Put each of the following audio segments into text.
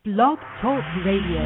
Blog Talk Radio.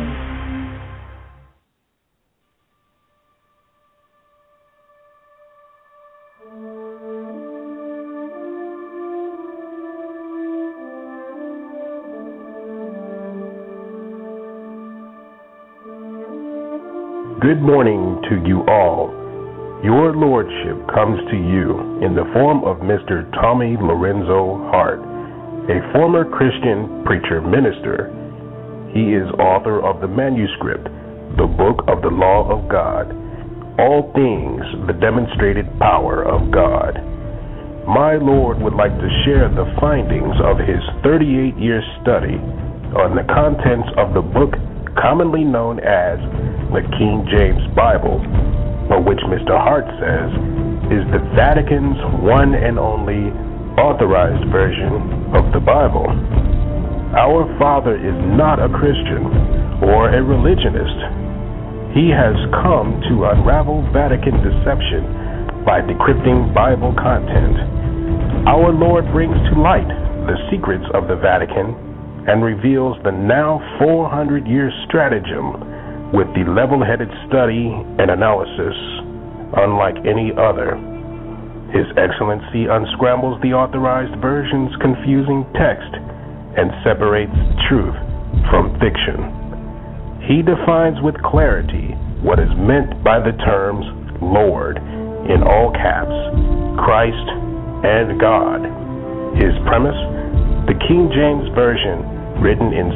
Good morning to you all. Your Lordship comes to you in the form of Mr. Tommy Lorenzo Hart, a former Christian preacher minister. He is author of the manuscript, The Book of the Law of God, All Things, the Demonstrated Power of God. My Lord would like to share the findings of his 38-year study on the contents of the book commonly known as the King James Bible, but which Mr. Hart says is the Vatican's one and only authorized version of the Bible. Our Father is not a Christian or a religionist. He has come to unravel Vatican deception by decrypting Bible content. Our Lord brings to light the secrets of the Vatican and reveals the now 400-year stratagem with the level-headed study and analysis unlike any other. His Excellency unscrambles the authorized version's confusing text and separates truth from fiction. He defines with clarity what is meant by the terms Lord, in all caps, Christ, and God. His premise, the King James Version, written in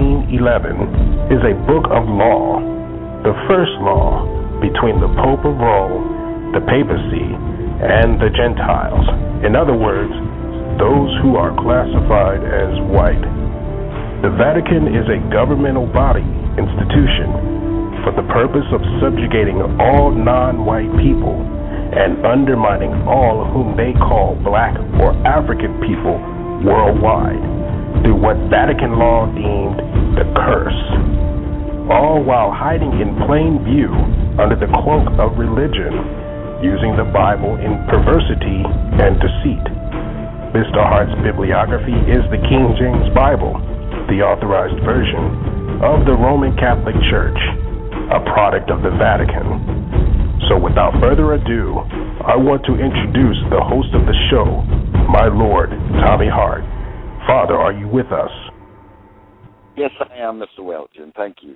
1611, is a book of law, the first law between the Pope of Rome, the papacy, and the Gentiles. In other words, those who are classified as white. The Vatican is a governmental body, institution, for the purpose of subjugating all non-white people and undermining all whom they call black or African people worldwide through what Vatican law deemed the curse, all while hiding in plain view under the cloak of religion, using the Bible in perversity and deceit. Mr. Hart's bibliography is the King James Bible, the authorized version of the Roman Catholic Church, a product of the Vatican. So without further ado, I want to introduce the host of the show, my Lord, Tommy Hart. Father, are you with us? Yes, I am, Mr. Welton. Thank you.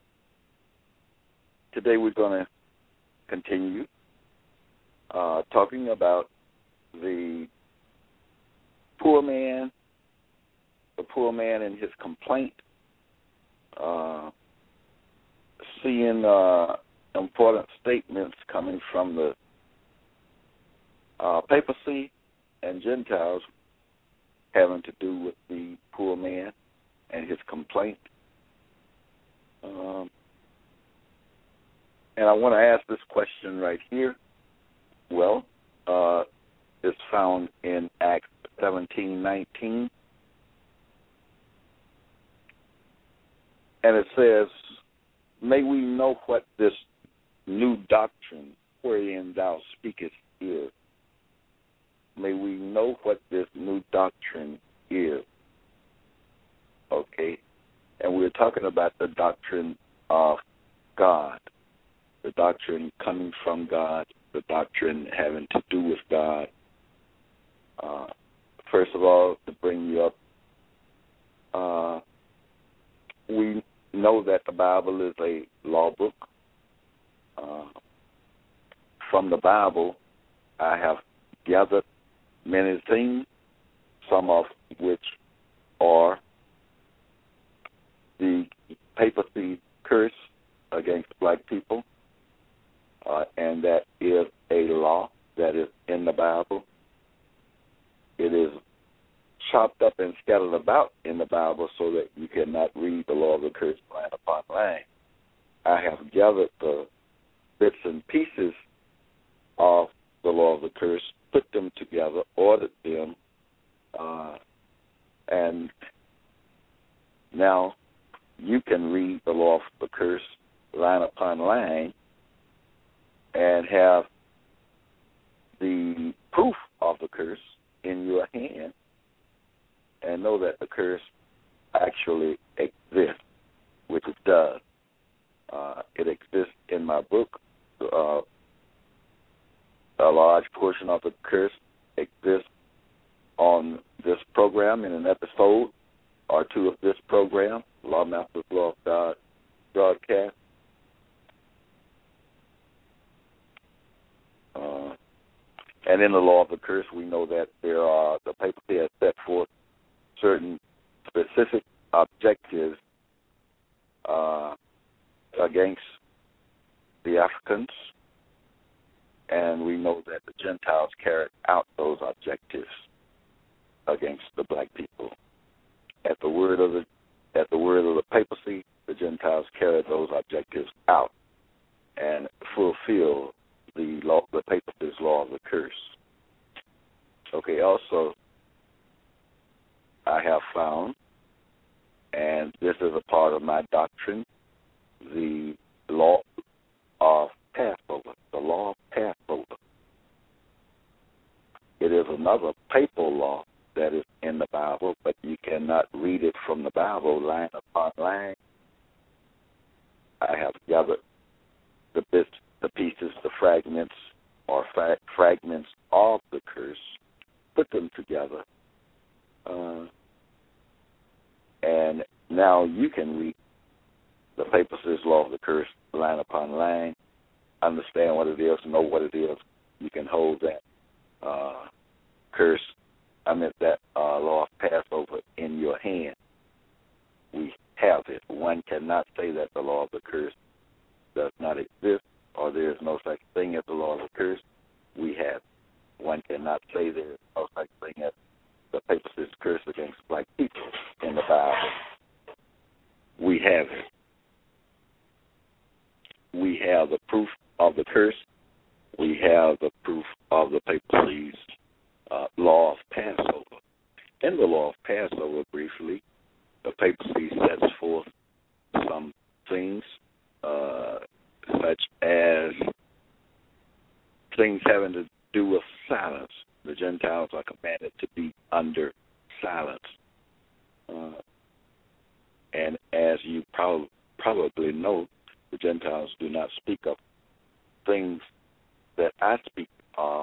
Today we're going to continue talking about the poor man and his complaint, seeing important statements coming from the papacy and Gentiles having to do with the poor man and his complaint. And I want to ask this question right here. Well, it's found in Acts 17:19. And it says, may we know what this new doctrine wherein thou speakest is. May we know what this new doctrine is. Okay? And we're talking about the doctrine of God, the doctrine coming from God, the doctrine having to do with God. First of all, to bring you up, we know that the Bible is a law book. From the Bible, I have gathered many things, some of which are the papacy curse against black people, and that is a law that is in the Bible. It is chopped up and scattered about in the Bible so that you cannot read the law of the curse line upon line. I have gathered the bits and pieces of the law of the curse, put them together, ordered them, and now you can read the law of the curse line upon line and have the proof of the curse in your hand and know that the curse actually exists. my book, a large portion of the curse exists on this program in an episode or two of this program, Law Masters Law of God broadcast. And in the law of the curse, we know that the papacy has set forth certain specific objectives against the Africans, and we know that the Gentiles carried out those objectives against the black people. At the word of the papacy, the Gentiles carried those objectives out and fulfilled the papacy's law of the curse. Okay, also, I have found, and this is a part of my doctrine, the law of Passover, the law of Passover. It is another papal law that is in the Bible, but you cannot read it from the Bible line upon line. I have gathered the pieces, the fragments, or fragments of the curse, put them together, and now you can read the papacy's law of the curse line upon line, understand what it is, know what it is. You can hold that that law of Passover in your hand. We have it. One cannot say that the law of the curse does not exist or there is no such thing as the law of the curse. We have it. One cannot say there is no such thing as the papacy's curse against black people in the Bible. We have it. We have the proof of the curse. We have the proof of the papacy's law of Passover. In the law of Passover, briefly, the papacy sets forth some things such as things having to do with silence. The Gentiles are commanded to be under silence. And as you probably know, the Gentiles do not speak of things that I speak of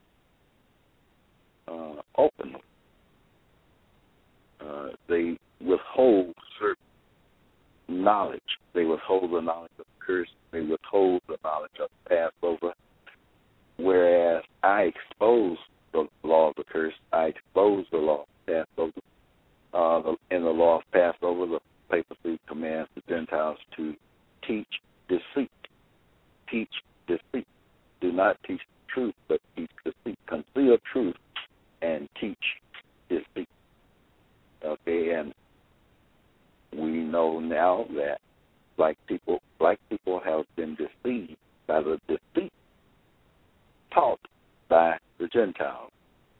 openly. They withhold certain knowledge. They withhold the knowledge of the curse. They withhold the knowledge of Passover. Whereas I expose the law of the curse, I expose the law of Passover. In the law of Passover, the papacy commands the Gentiles to teach deceit. Teach deceit. Do not teach truth, but teach deceit. Conceal truth and teach deceit. Okay, and we know now that black people have been deceived by the deceit taught by the Gentiles.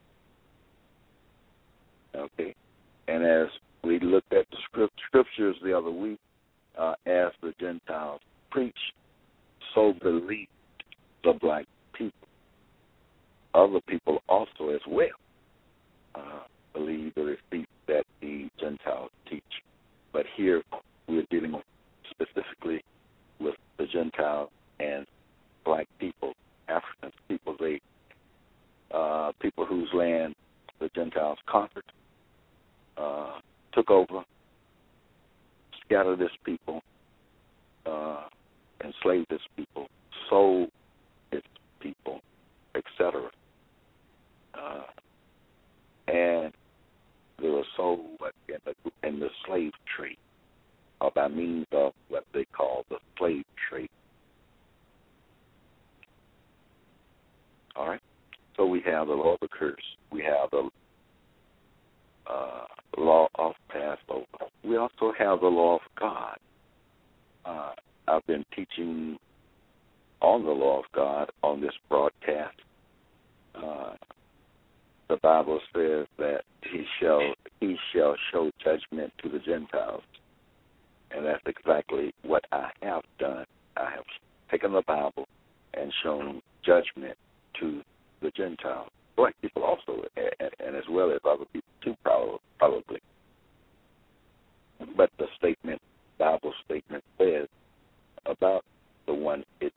Okay, and as we looked at the scriptures the other week, as the Gentiles preached, so believed the black people. Other people also as well believe the deceit that the Gentiles teach. But here we're dealing specifically with the Gentiles and black people, African people, people whose land the Gentiles conquered, took over, scattered this people, enslaved this people, sold its people, etc. And they were sold in the slave trade, or by means of what they call the slave trade. All right? So we have the law of the curse. We have the law of Passover. We also have the law of God. I've been teaching on the law of God on this broadcast. The Bible says that he shall show judgment to the Gentiles. And that's exactly what I have done. I have taken the Bible and shown judgment to the Gentiles. Black people also, and as well as other people too, probably. But the Bible statement says about the one it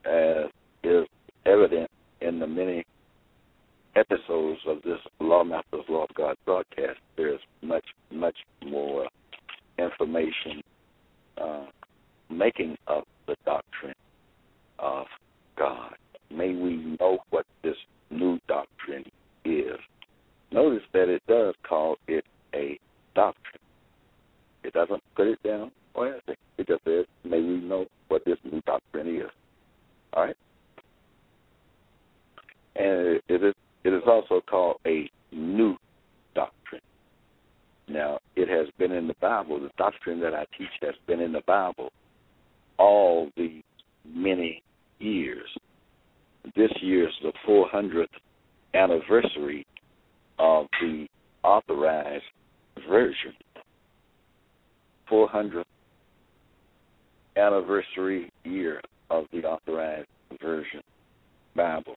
as is evident in the many episodes of this Lawmasters Law of God broadcast, there's much, much more information making up the doctrine of God. May we know what this new doctrine is. Notice that it does call it a doctrine. It doesn't put it down or anything. It just says, may we know what this new doctrine is. All right? And it is also called a new doctrine. Now, it has been in the Bible. The doctrine that I teach has been in the Bible all the many years. This year is the 400th anniversary of the Authorized Version. 400th anniversary year of the Authorized Version Bible.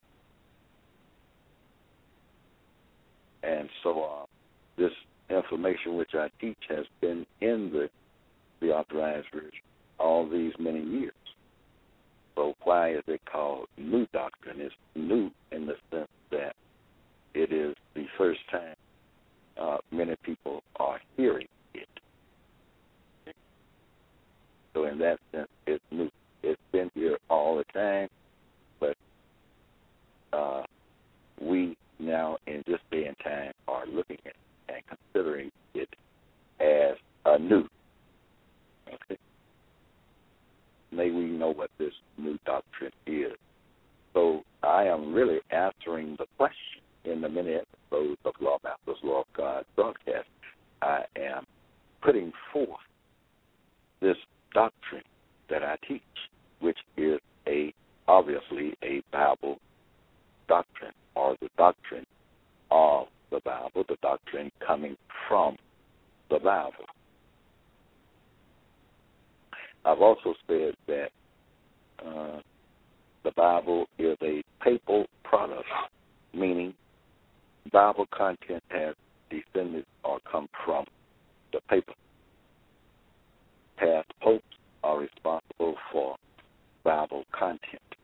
And so this information which I teach has been in the Authorized Version all these many years. So why is it called new doctrine? It's new in the sense that it is the first time many people are hearing it. So in that sense, it's new. It's been here all the time, but we now in this day and time are looking at it and considering it as anew. Okay? May we know what this new doctrine is. So I am really answering the question in the many episodes of Lawmasters Law of God broadcast. I am putting forth this doctrine that I teach, which is obviously a Bible doctrine, or the doctrine of the Bible, the doctrine coming from the Bible. I've also said that the Bible is a papal product, meaning Bible content has descended or come from the paper. Past popes are responsible for Bible content.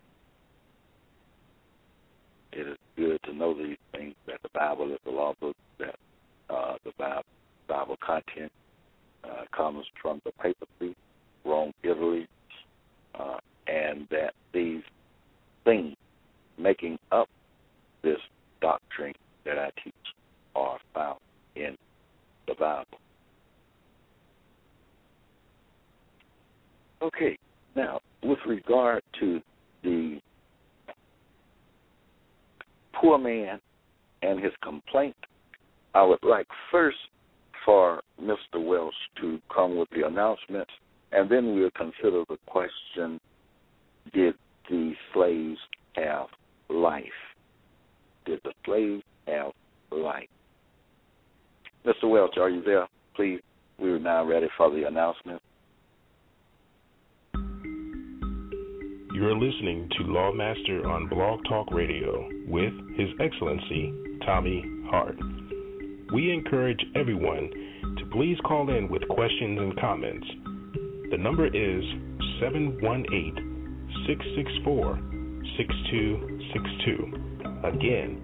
It is good to know these things, that the Bible is the law book, that the Bible content comes from the papacy, Rome, Italy, and that these things making up this doctrine that I teach are found in the Bible. Okay, now with regard to the poor man and his complaint, I would like first for Mr. Welch to come with the announcements, and then we'll consider the question, did the slaves have life? Did the slaves have life? Mr. Welch, are you there? Please, we are now ready for the announcement. You're listening to Lawmaster on Blog Talk Radio with His Excellency Tommy Hart. We encourage everyone to please call in with questions and comments. The number is 718-664-6262. Again,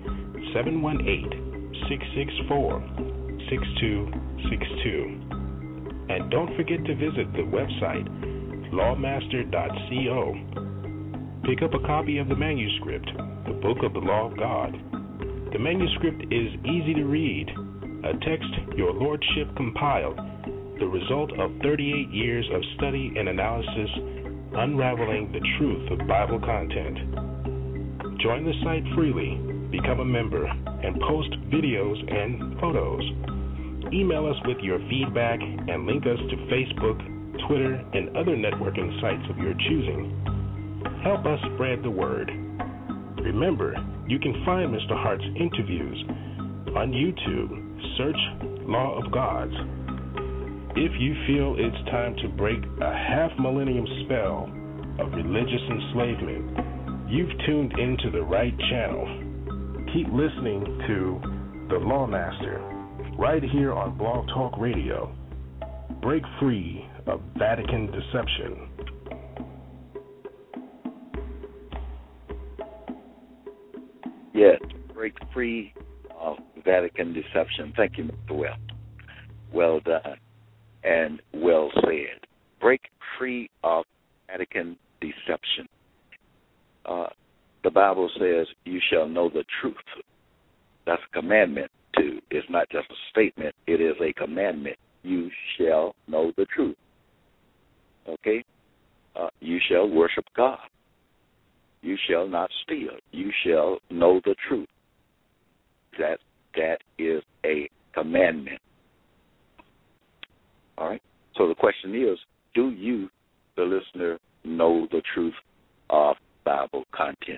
718-664-6262. And don't forget to visit the website lawmaster.co. Pick up a copy of the manuscript, the Book of the Law of God. The manuscript is easy to read, a text your lordship compiled, the result of 38 years of study and analysis, unraveling the truth of Bible content. Join the site freely, become a member, and post videos and photos. Email us with your feedback and link us to Facebook, Twitter, and other networking sites of your choosing. Help us spread the word. Remember, you can find Mr. Hart's interviews on YouTube. Search Law of Gods. If you feel it's time to break a half-millennium spell of religious enslavement, you've tuned into the right channel. Keep listening to The Lawmaster right here on Blog Talk Radio. Break free of Vatican deception. Yes, break free of Vatican deception. Thank you, Mr. Well. Well done and well said. Break free of Vatican deception. The Bible says you shall know the truth. That's a commandment too. It's not just a statement. It is a commandment. You shall know the truth. Okay? You shall worship God. You shall not steal. You shall know the truth. That is a commandment. All right? So the question is, do you, the listener, know the truth of Bible content?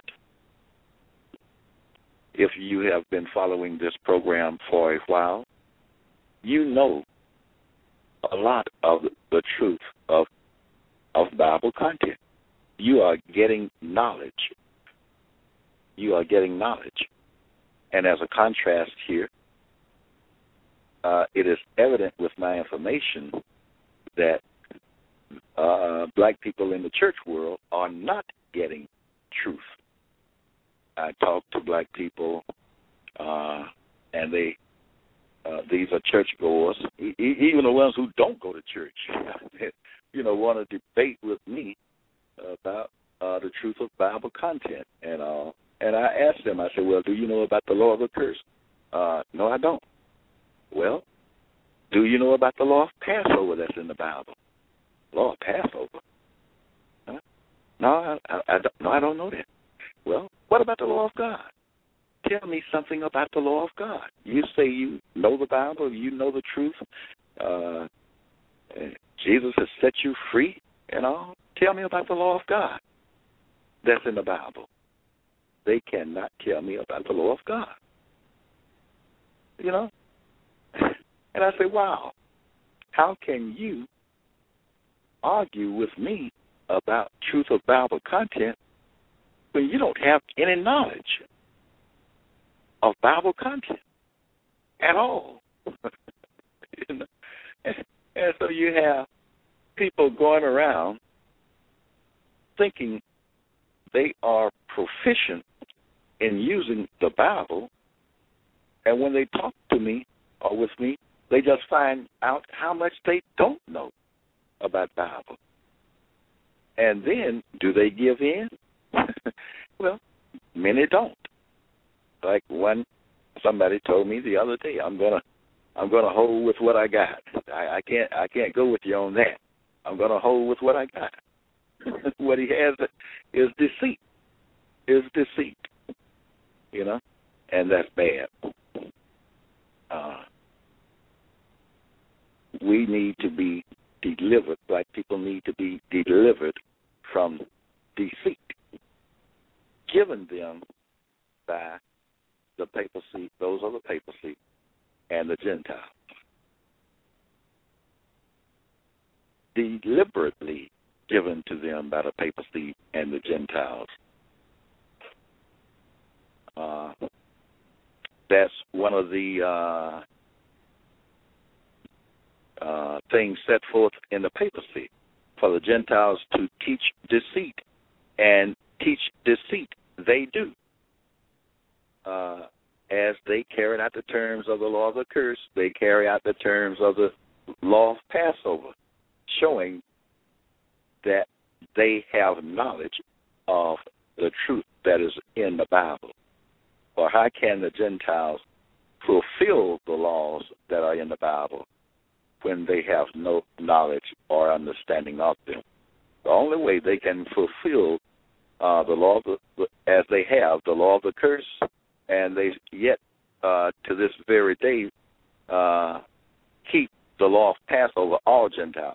If you have been following this program for a while, you know a lot of the truth of Bible content. You are getting knowledge. You are getting knowledge. And as a contrast here, it is evident with my information that black people in the church world are not getting truth. I talk to black people, and these are churchgoers, even the ones who don't go to church, want to debate with me about the truth of Bible content. And I asked them, I said, well, do you know about the law of the curse? No, I don't. Well, do you know about the law of Passover that's in the Bible? Law of Passover? Huh? No, I don't know that. Well, what about the law of God? Tell me something about the law of God. You say you know the Bible, you know the truth. Jesus has set you free and all. Tell me about the law of God that's in the Bible. They cannot tell me about the law of God. And I say, wow, how can you argue with me about truth of Bible content when you don't have any knowledge of Bible content at all? And so you have people going around thinking they are proficient in using the Bible, and when they talk to me or with me, they just find out how much they don't know about Bible. And then, do they give in? Well, many don't. Like somebody told me the other day, I'm gonna hold with what I got. I can't go with you on that. I'm gonna hold with what I got. What he has is deceit. And that's bad. We need to be delivered. Black people need to be delivered from deceit given them by the papacy. Those are the papacy and the Gentiles. Deliberately given to them by the papacy and the Gentiles. That's one of the things set forth in the papacy, for the Gentiles to teach deceit, and teach deceit they do. As they carried out the terms of the law of the curse, they carry out the terms of the law of Passover, showing that they have knowledge of the truth that is in the Bible. Or how can the Gentiles fulfill the laws that are in the Bible when they have no knowledge or understanding of them? The only way they can fulfill the law as they have the law of the curse, and they yet to this very day keep the law of Passover. All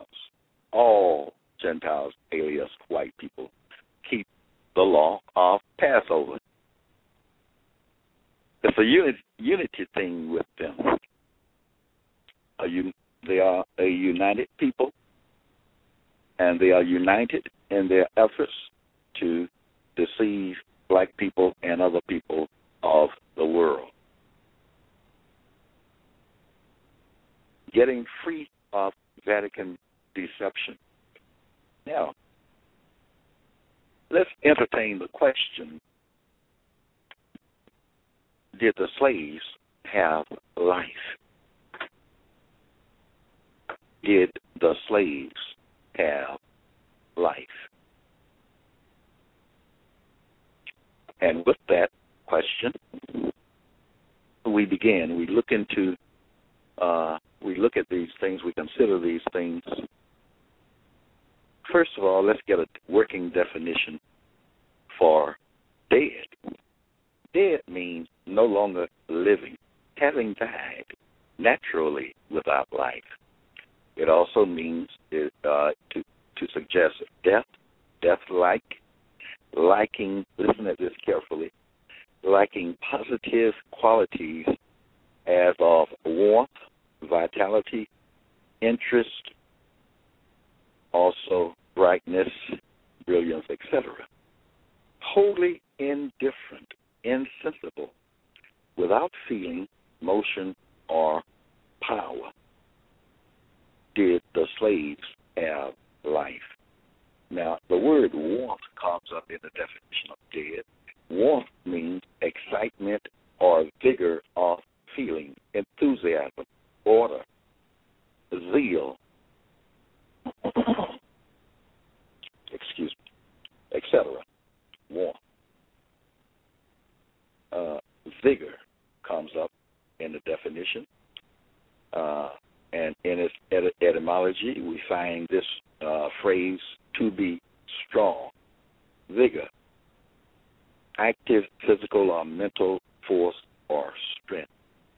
Gentiles, alias white people, keep the law of Passover. It's a unity thing with them. They are a united people, and they are united in their efforts to deceive black people and other people of the world. Getting free of Vatican deception. Now, let's entertain the question, did the slaves have life? Did the slaves have life? And with that question, we begin. We look into, we look at these things, we consider these things. First of all, let's get a working definition for dead. Dead means no longer living, having died naturally without life. It also means to suggest death, death-like, liking, listen to this carefully, liking positive qualities as of warmth, vitality, interest, also brightness, brilliance, etc. Wholly indifferent, insensible, without feeling, motion, or power. Did the slaves have life? Now, the word warmth comes up in the definition of dead. Warmth means excitement or vigor of feeling, enthusiasm, order, zeal, excuse me, etc. Warmth. Vigor comes up in the definition. And in its etymology, we find this phrase to be strong, vigor, active physical or mental force or strength,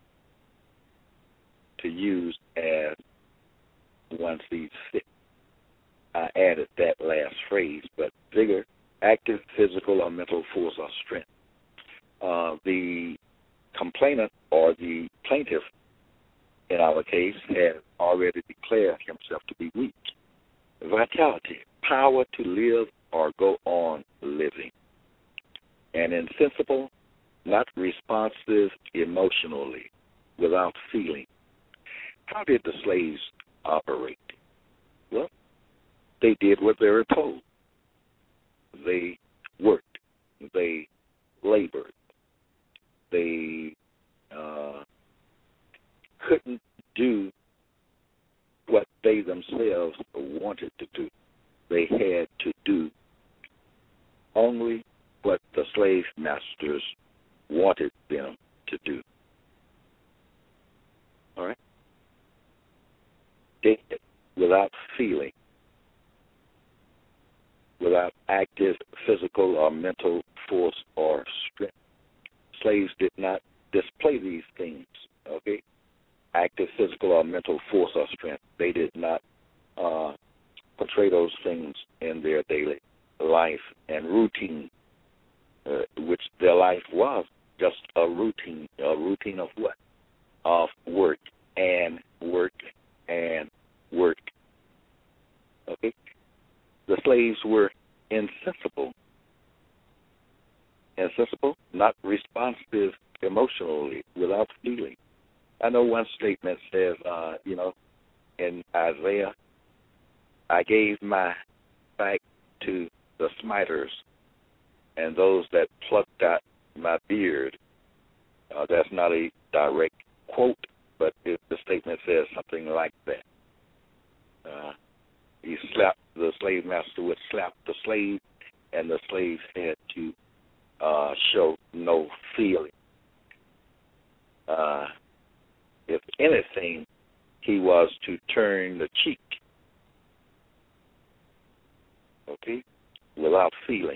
to use as one sees fit. I added that last phrase, but vigor, active physical or mental force or strength. The complainant or the plaintiff, in our case, had already declared himself to be weak. Vitality, power to live or go on living. And insensible, not responsive emotionally, without feeling. How did the slaves operate? Well, they did what they were told. They worked. They labored. They couldn't do what they themselves wanted to do. They had to do only what the slave masters wanted them to do. All right? They did without feeling, without active physical or mental force or strength. Slaves did not display these things, okay? Active physical or mental force or strength. They did not portray those things in their daily life and routine, which their life was just a routine of what? Of work and work and work. Okay? The slaves were insensible, not responsive emotionally, without feeling. I know one statement says, in Isaiah, I gave my back to the smiters and those that plucked out my beard. That's not a direct quote, but the statement says something like that. The slave master would slap the slave, and the slave had to show no feeling. If anything, he was to turn the cheek, okay, without feeling.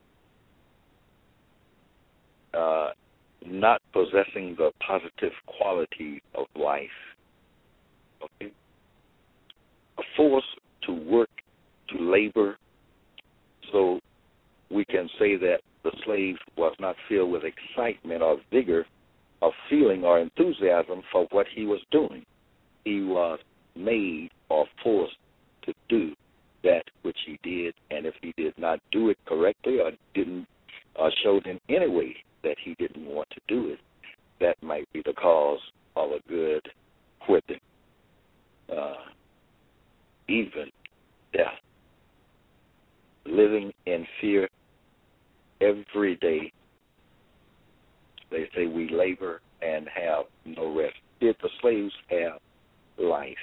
Not possessing the positive quality of life, okay. A force to work, to labor, so we can say that the slave was not filled with excitement or vigor of feeling or enthusiasm for what he was doing. He was made or forced to do that which he did, and if he did not do it correctly or didn't showed in any way that he didn't want to do it, that might be the cause of a good whipping, even death. Living in fear every day They say we labor and have no rest. Did the slaves have life?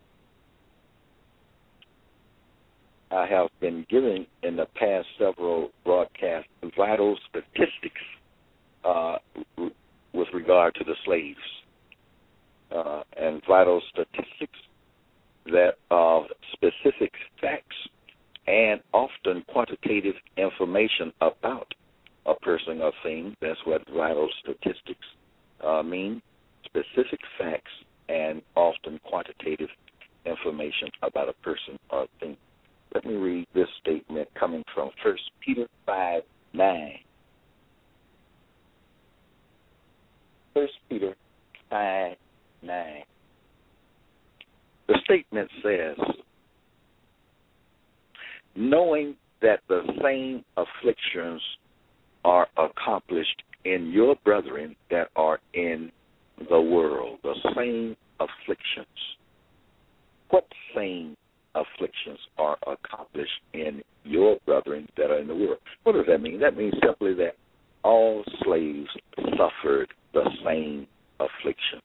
I have been giving in the past several broadcasts vital statistics with regard to the slaves, and vital statistics that are specific facts and often quantitative information about a person or thing. That's what vital statistics mean, specific facts and often quantitative information about a person or thing. Let me read this statement coming from 1 Peter 5:9. 1 Peter 5:9. The statement says, knowing that the same afflictions are accomplished in your brethren that are in the world. The same afflictions. What same afflictions are accomplished in your brethren that are in the world? What does that mean? That means simply that all slaves suffered the same afflictions.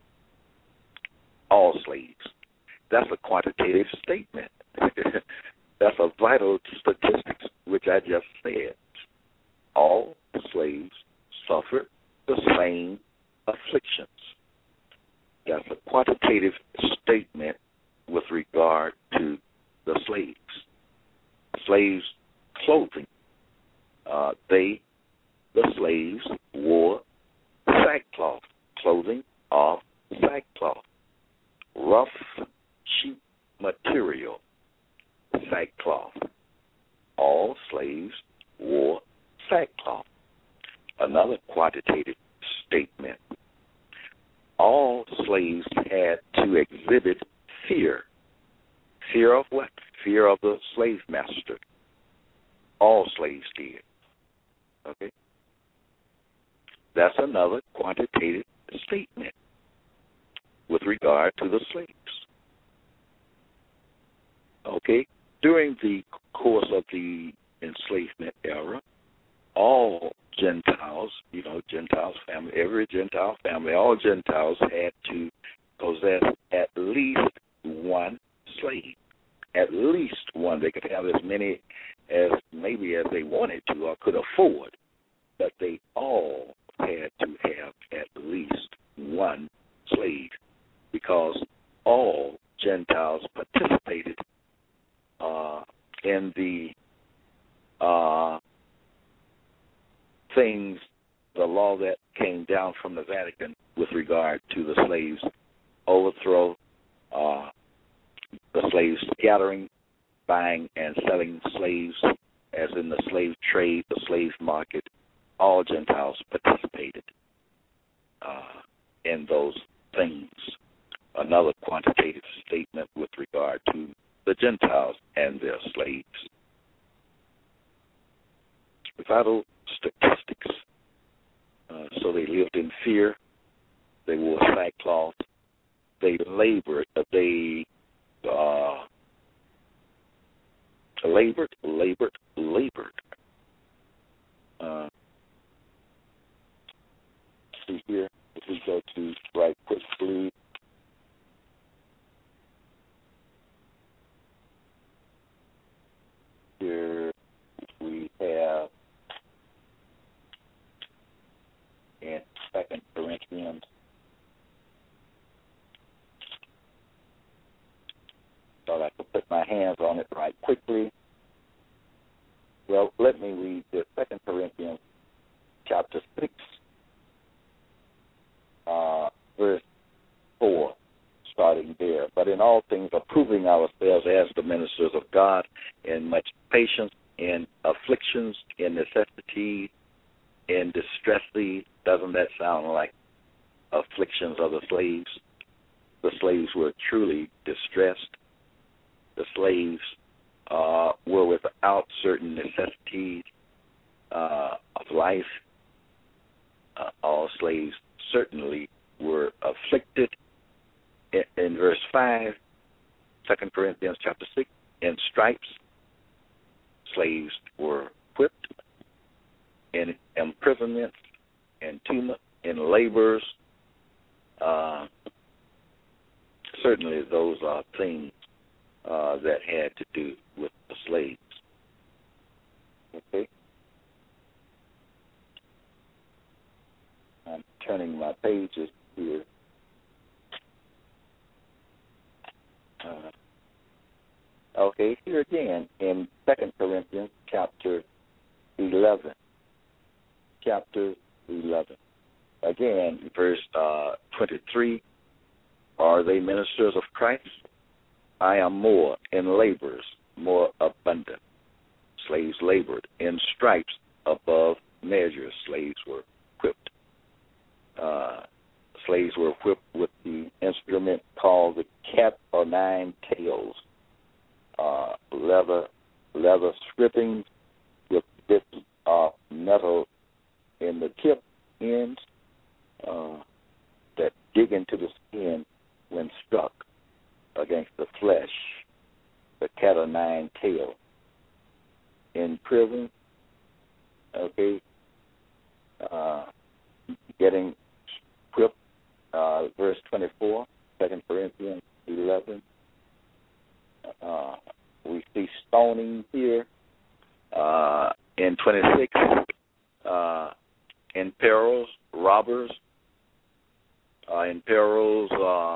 All slaves. That's a quantitative statement. That's a vital statistics, which I just said. All slaves suffered the same afflictions. That's a quantitative statement with regard to the slaves. Slaves' clothing. The slaves wore sackcloth, clothing of sackcloth, rough, cheap material, sackcloth. All slaves wore sackcloth. Another quantitative statement. All slaves had to exhibit fear. Fear of what? Fear of the slave master. All slaves did. Okay? That's another quantitative statement with regard to the slaves. Okay? During the course of the enslavement era, all Gentiles, Gentiles family, every Gentile family, all Gentiles had to possess at least one slave. At least one. They could have as many as maybe as they wanted to or could afford, but they all had to have at least one slave because all Gentiles participated in the things, the law that came down from the Vatican with regard to the slaves' overthrow, the slaves scattering, buying and selling slaves, as in the slave trade, the slave market. All Gentiles participated in those things. Another quantitative statement with regard to the Gentiles and their slaves. Vital statistics. So they lived in fear. They wore sackcloth. They labored. They labored. See here, if we go to right quickly. Here we have in 2 Corinthians. Thought I could put my hands on it right quickly. Well, let me read this. 2 Corinthians chapter 6, verse 4, starting there. But in all things approving ourselves as the ministers of God, in much patience, in afflictions, in necessity, in distresses. Doesn't that sound like afflictions of the slaves? The slaves were truly distressed. The slaves were without certain necessities of life. All slaves certainly were afflicted. In verse 5, 2 Corinthians chapter 6, in stripes, slaves were whipped. In imprisonment, in labors. Certainly, those are things that had to do with the slaves. Okay. I'm turning my pages here. Okay, here again in 2 Corinthians chapter 11. Chapter 11. Again, verse 23. Are they ministers of Christ? I am more in labors, more abundant. Slaves labored in stripes above measure. Slaves were whipped. Slaves were whipped with the instrument called the cat o' nine tails. Leather strippings with bits of metal in the tip ends that dig into the skin when struck against the flesh. The cat o' nine tail. In prison, okay, getting whipped, verse 24, 2 Corinthians 11. We see stoning here in 26, in perils, robbers, in perils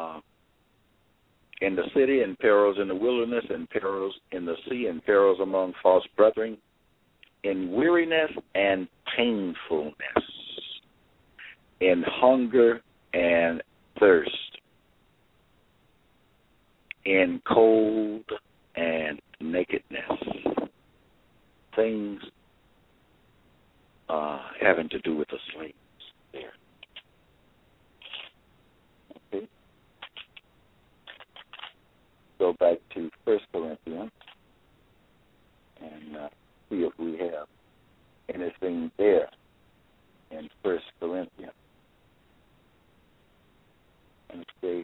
in the city, in perils in the wilderness, in perils in the sea, in perils among false brethren, in weariness and painfulness, in hunger and thirst, in cold and nakedness. Things having to do with the slaves there. Okay. Go back to 1 Corinthians and see if we have anything there in 1 Corinthians. And see.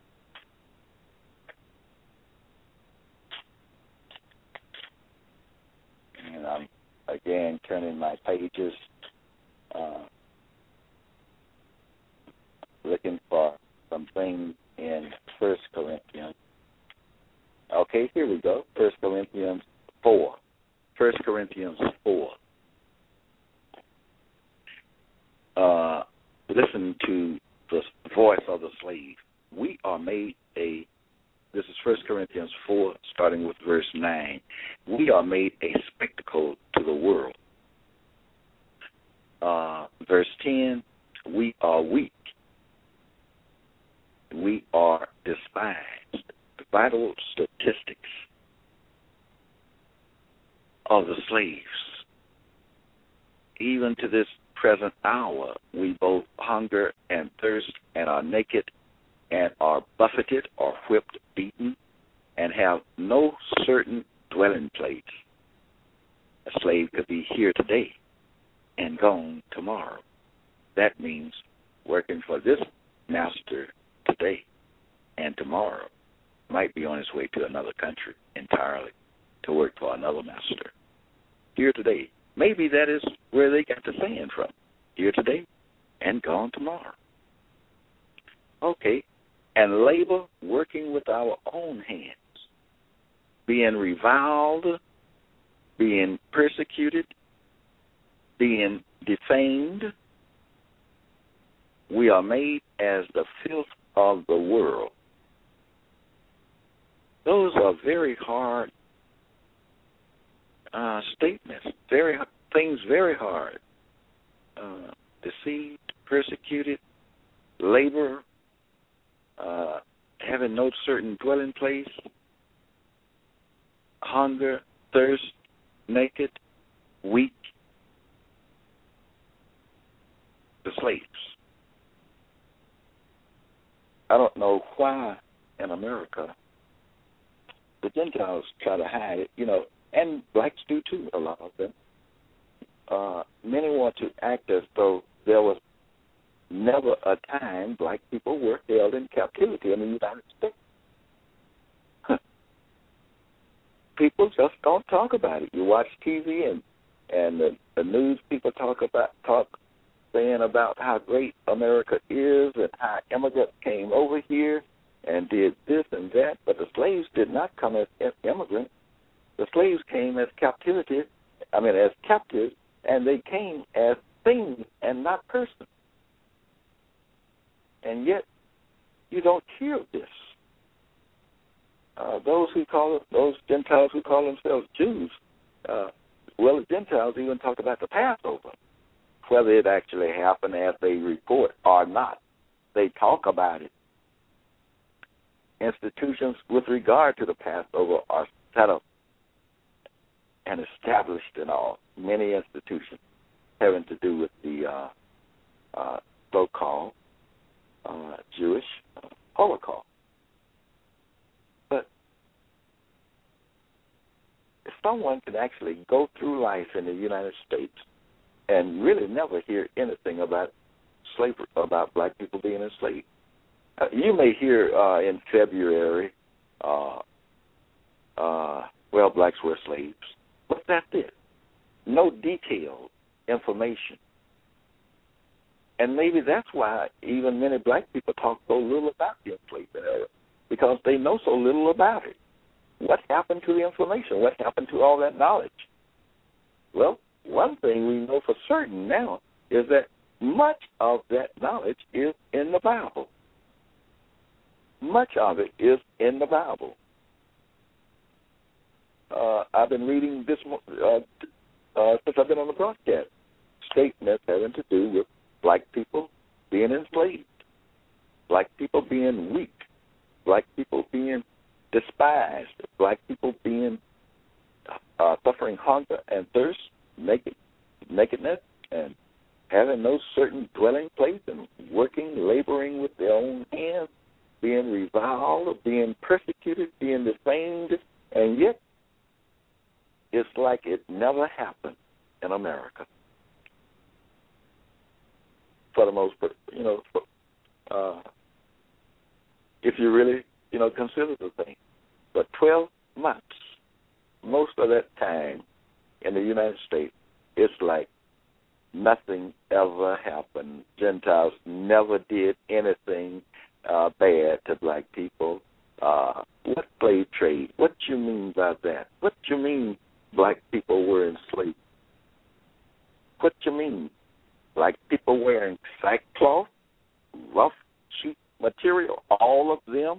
And I'm again turning my pages, looking for some things in 1 Corinthians. Okay, here we go. 1 Corinthians 4. 1 Corinthians 4. Listen to the voice of the slave. We are made this is 1 Corinthians 4, starting with verse 9. We are made a spectacle to the world. Verse 10, we are weak. We are despised. The vital statistics of the slaves. Even to this present hour, we both hunger and thirst and are naked and are buffeted or whipped, beaten, and have no certain dwelling place. A slave could be here today and gone tomorrow. That means working for this master today and tomorrow might be on his way to another country entirely to work for another master. Here today, maybe that is where they got the saying from. Here today and gone tomorrow. Okay, and labor working with our own hands, being reviled, being persecuted, being defamed. We are made as the filth of the world. Those are very hard statements, things very hard. Deceived, persecuted, labor, having no certain dwelling place, hunger, thirst, naked, weak. The slaves. I don't know why in America the Gentiles try to hide it, and blacks do too, a lot of them. Many want to act as though there was never a time black people were held in captivity in the United States. People just don't talk about it. You watch TV and the news people talk saying saying about how great America is and how immigrants came over here and did this and that, but the slaves did not come as immigrants. The slaves came as captives, and they came as things and not persons. And yet, you don't hear this. Those Gentiles who call themselves Jews, the Gentiles even talk about the Passover, whether it actually happened as they report or not. They talk about it. Institutions with regard to the Passover are set up and established in all. Many institutions having to do with the so-called Jewish Holocaust. But if someone can actually go through life in the United States and really never hear anything about slavery, about black people being enslaved, you may hear in February, blacks were slaves. But that's it. No detailed information. And maybe that's why even many black people talk so little about the enslavement era, because they know so little about it. What happened to the information? What happened to all that knowledge? Well, one thing we know for certain now is that much of that knowledge is in the Bible. Much of it is in the Bible. I've been reading this since I've been on the broadcast, statements having to do with black people being enslaved, black people being weak, black people being despised, black people being suffering hunger and thirst, nakedness, and having no certain dwelling place and working, laboring with their own hands, being reviled, being persecuted, being defamed, and yet it's like it never happened in America. For the most part, if you really, consider the thing. But 12 months, most of that time in the United States, it's like nothing ever happened. Gentiles never did anything bad to black people. What slave trade? What you mean by that? What you mean black people were enslaved? What you mean? Black people wearing sackcloth, rough, cheap material, all of them?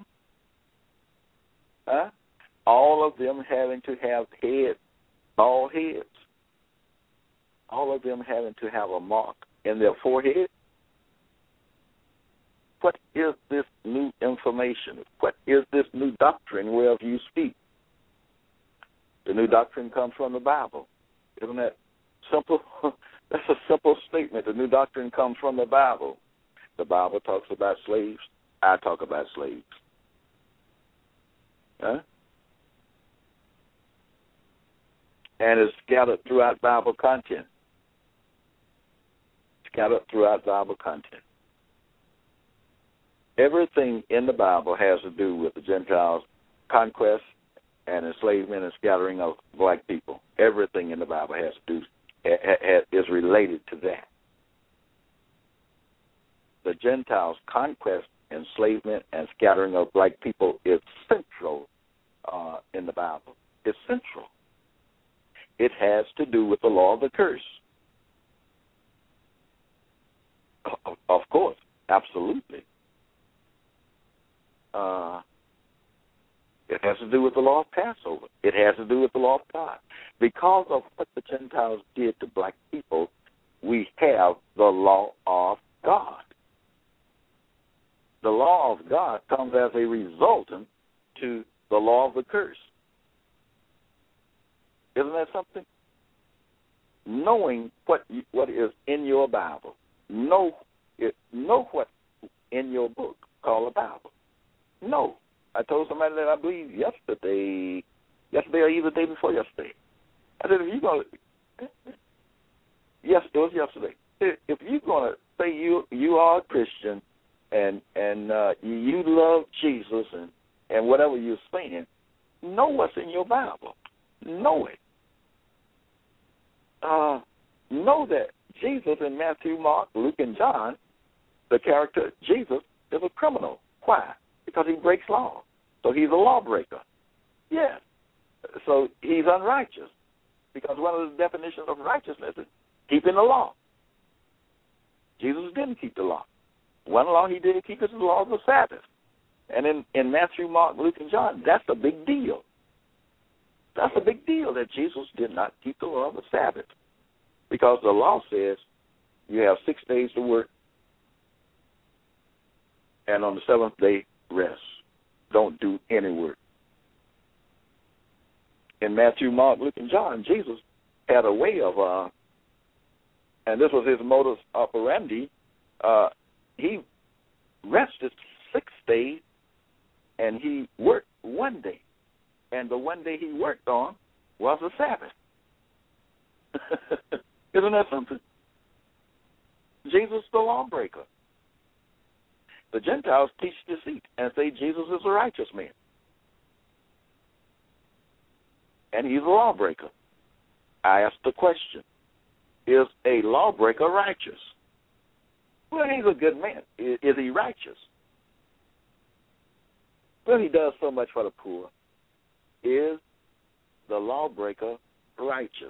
All of them having to have bald heads. All of them having to have a mark in their forehead. What is this new information? What is this new doctrine whereof you speak? The new doctrine comes from the Bible. Isn't that simple? That's a simple statement. The new doctrine comes from the Bible. The Bible talks about slaves. I talk about slaves. And it's scattered throughout Bible content. Scattered throughout Bible content. Everything in the Bible has to do with the Gentiles' conquest and enslavement and scattering of black people. Everything in the Bible has to do is related to that. The Gentiles' conquest, enslavement, and scattering of black people is central in the Bible. It's central. It has to do with the law of the curse. Of course, absolutely. It has to do with the law of Passover. It has to do with the law of God. Because of what the Gentiles did to black people, we have the law of God. The law of God comes as a resultant to the law of the curse. Isn't that something? Knowing what is in your Bible. Know what's in your book called the Bible. No. I told somebody that I believe yesterday or either the day before yesterday. I said, if you're going to, yes, it was yesterday. If you're going to say you are a Christian and you love Jesus and whatever you're saying, know what's in your Bible. Know it. Know that Jesus in Matthew, Mark, Luke, and John, the character Jesus is a criminal. Why? Because he breaks law. So he's a lawbreaker. Yes. So he's unrighteous. Because one of the definitions of righteousness is keeping the law. Jesus didn't keep the law. One law he did keep is the law of the Sabbath. And in Matthew, Mark, Luke, and John, that's a big deal. That's a big deal that Jesus did not keep the law of the Sabbath. Because the law says you have 6 days to work, and on the seventh day, rest. Don't do any work. In Matthew, Mark, Luke, and John, Jesus had a way of, and this was his modus operandi, he rested 6 days, and he worked 1 day. And the 1 day he worked on was the Sabbath. Isn't that something? Jesus the lawbreaker. The Gentiles teach deceit and say Jesus is a righteous man. And he's a lawbreaker. I ask the question, is a lawbreaker righteous? Well, he's a good man. Is he righteous? Well, he does so much for the poor. Is the lawbreaker righteous?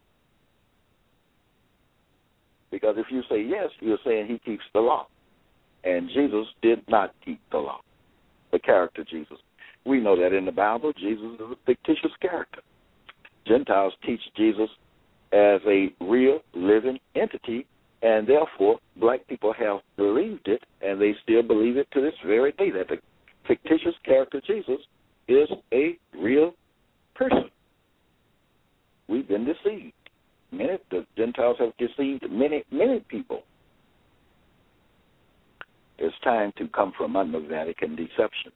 Because if you say yes, you're saying he keeps the law. And Jesus did not keep the law, the character Jesus. We know that in the Bible, Jesus is a fictitious character. Gentiles teach Jesus as a real, living entity, and therefore black people have believed it, and they still believe it to this very day, that the fictitious character Jesus is a real person. We've been deceived. The Gentiles have deceived many, many people. It's time to come from under Vatican deception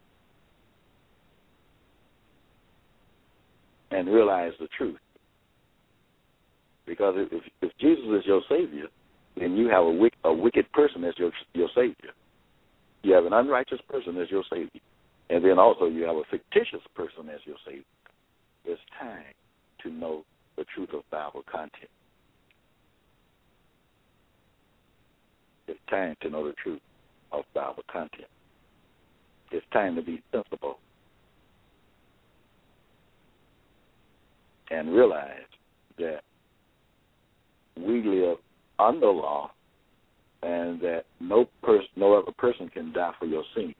and realize the truth. Because if Jesus is your Savior, then you have a wicked person as your Savior. You have an unrighteous person as your Savior. And then also you have a fictitious person as your Savior. It's time to know the truth of Bible content. It's time to know the truth of Bible content. It's time to be sensible and realize that we live under law and that no other person can die for your sins.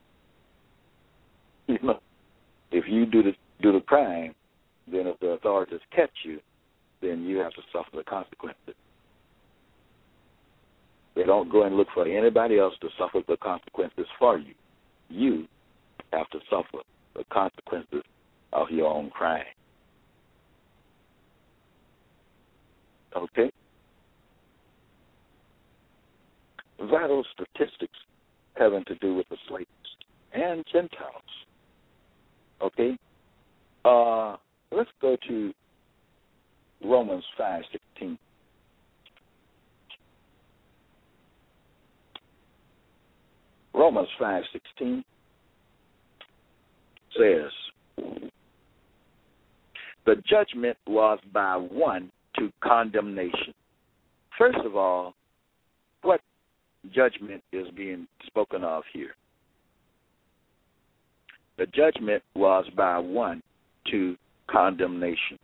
You know, if you do the crime, then if the authorities catch you, then you have to suffer the consequences. They don't go and look for anybody else to suffer the consequences for you. You have to suffer the consequences of your own crime. Okay? Vital statistics having to do with the slaves and Gentiles. Okay? Let's go to Romans 5:16. Romans 5:16 says, the judgment was by one to condemnation. First of all, what judgment is being spoken of here? The judgment was by one to condemnation.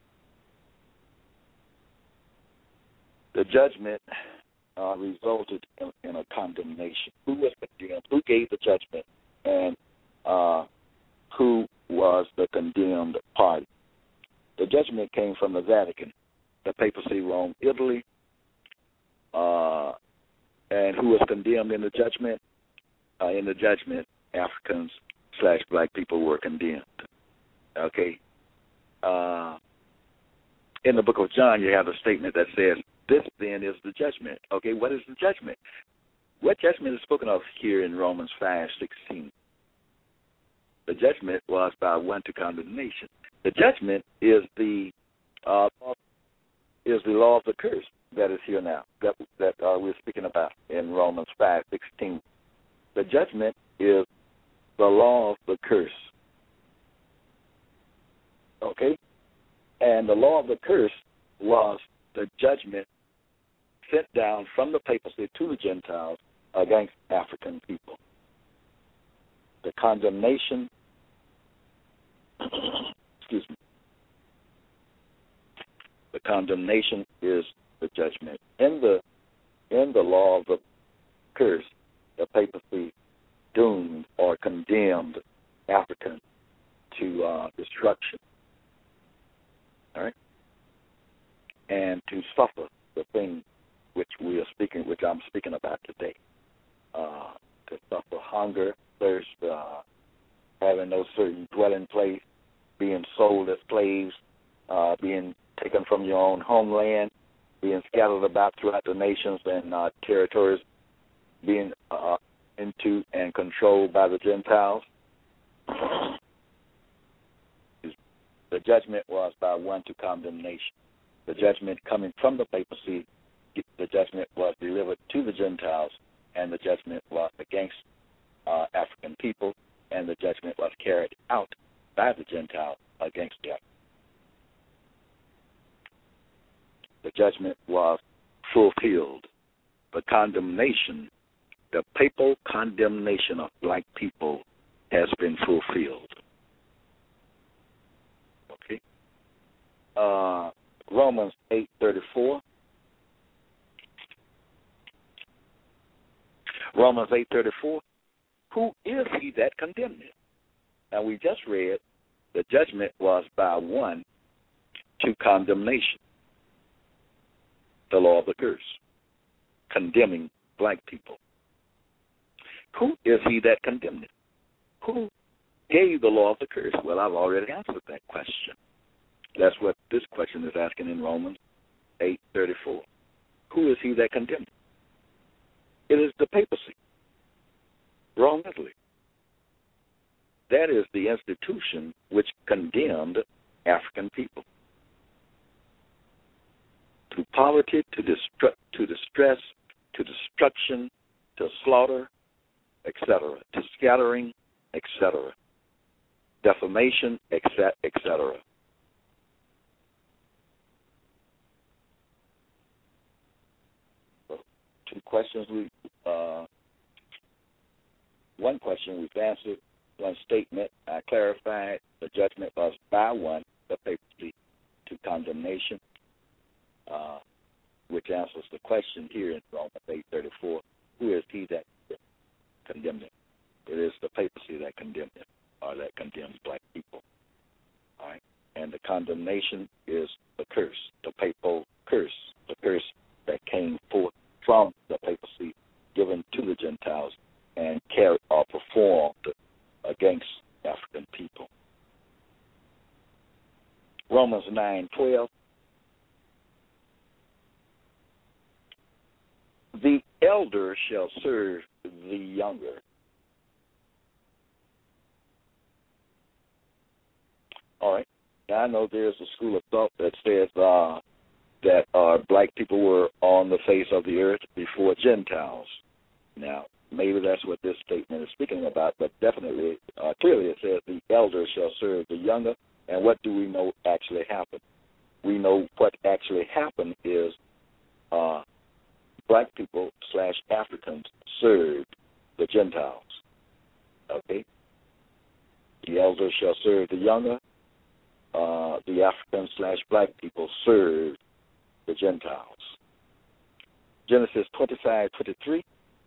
The judgment resulted in a condemnation. Who was condemned? Who gave the judgment? And who was the condemned party? The judgment came from the Vatican, the papacy, Rome, Italy. And who was condemned in the judgment? Africans/black people were condemned. Okay? In the book of John, you have a statement that says, this then is the judgment. Okay, what is the judgment? What judgment is spoken of here in Romans 5:16? The judgment was by one to condemnation. The judgment is the law of the curse that is here now, that we're speaking about in Romans 5:16. The judgment is the law of the curse. Okay? And the law of the curse was the judgment sent down from the papacy to the Gentiles against African people. The condemnation, excuse me, the condemnation is the judgment. In the law of the curse, the papacy doomed or condemned Africans to destruction. All right, and to suffer the thing which I'm speaking about today. To suffer hunger, thirst, having no certain dwelling place, being sold as slaves, being taken from your own homeland, being scattered about throughout the nations and territories, being into and controlled by the Gentiles. The judgment was by one to condemnation. The judgment coming from the papacy, the judgment was delivered to the Gentiles, and the judgment was against African people, and the judgment was carried out by the Gentiles against them. The judgment was fulfilled. The condemnation, the papal condemnation of black people has been fulfilled. Okay. Romans 8:34. Romans 8:34. Who is he that condemneth? Now we just read the judgment was by one to condemnation. The law of the curse, condemning black people. Who is he that condemneth? Who gave the law of the curse? Well, I've already answered that question. That's what this question is asking in Romans 8:34. Who is he that condemneth? It is the papacy, Rome, Italy. That is the institution which condemned African people to poverty, to distress, to destruction, to slaughter, etc., to scattering, etc., defamation, etc. So, two questions one question we've answered, one statement I clarified. The judgment was by one, the papacy, to condemnation, which answers the question here in Romans 8:34. Who is he that condemned him? It is the papacy that condemned him, or that condemns black people. All right, and the condemnation is the curse, the papal curse, the curse that came forth from the papacy, given to the Gentiles, and carried or performed against African people. Romans 9:12. The elder shall serve the younger. All right. Now, I know there's a school of thought that says that black people were on the face of the earth before Gentiles. Now, maybe that's what this statement is speaking about, but definitely, clearly it says the elder shall serve the younger. And what do we know actually happened? We know what actually happened is black people / Africans served the Gentiles. Okay? The elder shall serve the younger. The Africans / black people served the Gentiles. Genesis 25:23.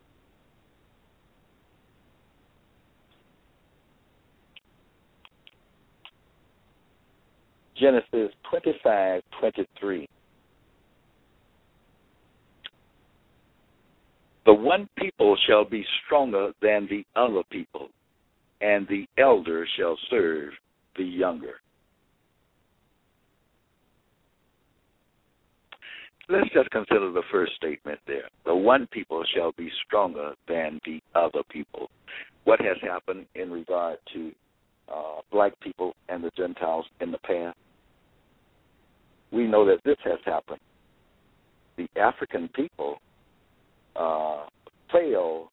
Genesis 25:23. The one people shall be stronger than the other people, and the elder shall serve the younger. Let's just consider the first statement there. The one people shall be stronger than the other people. What has happened in regard to black people and the Gentiles in the past? We know that this has happened. The African people failed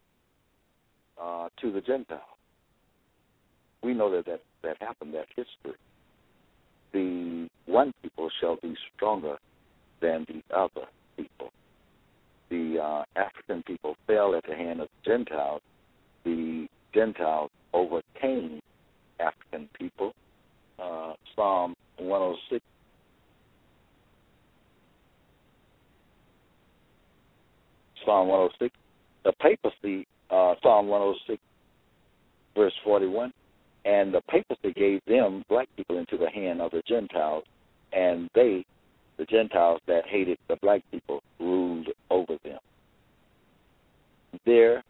to the Gentiles. We know that happened, that history. The one people shall be stronger than the other people. African people fell at the hand of Gentiles, the Gentiles overcame African people. Psalm 106. Psalm 106. The papacy, Psalm 106, verse 41. And the papacy gave them, black people, into the hand of the Gentiles, and they, the Gentiles that hated the black people, ruled over them. There,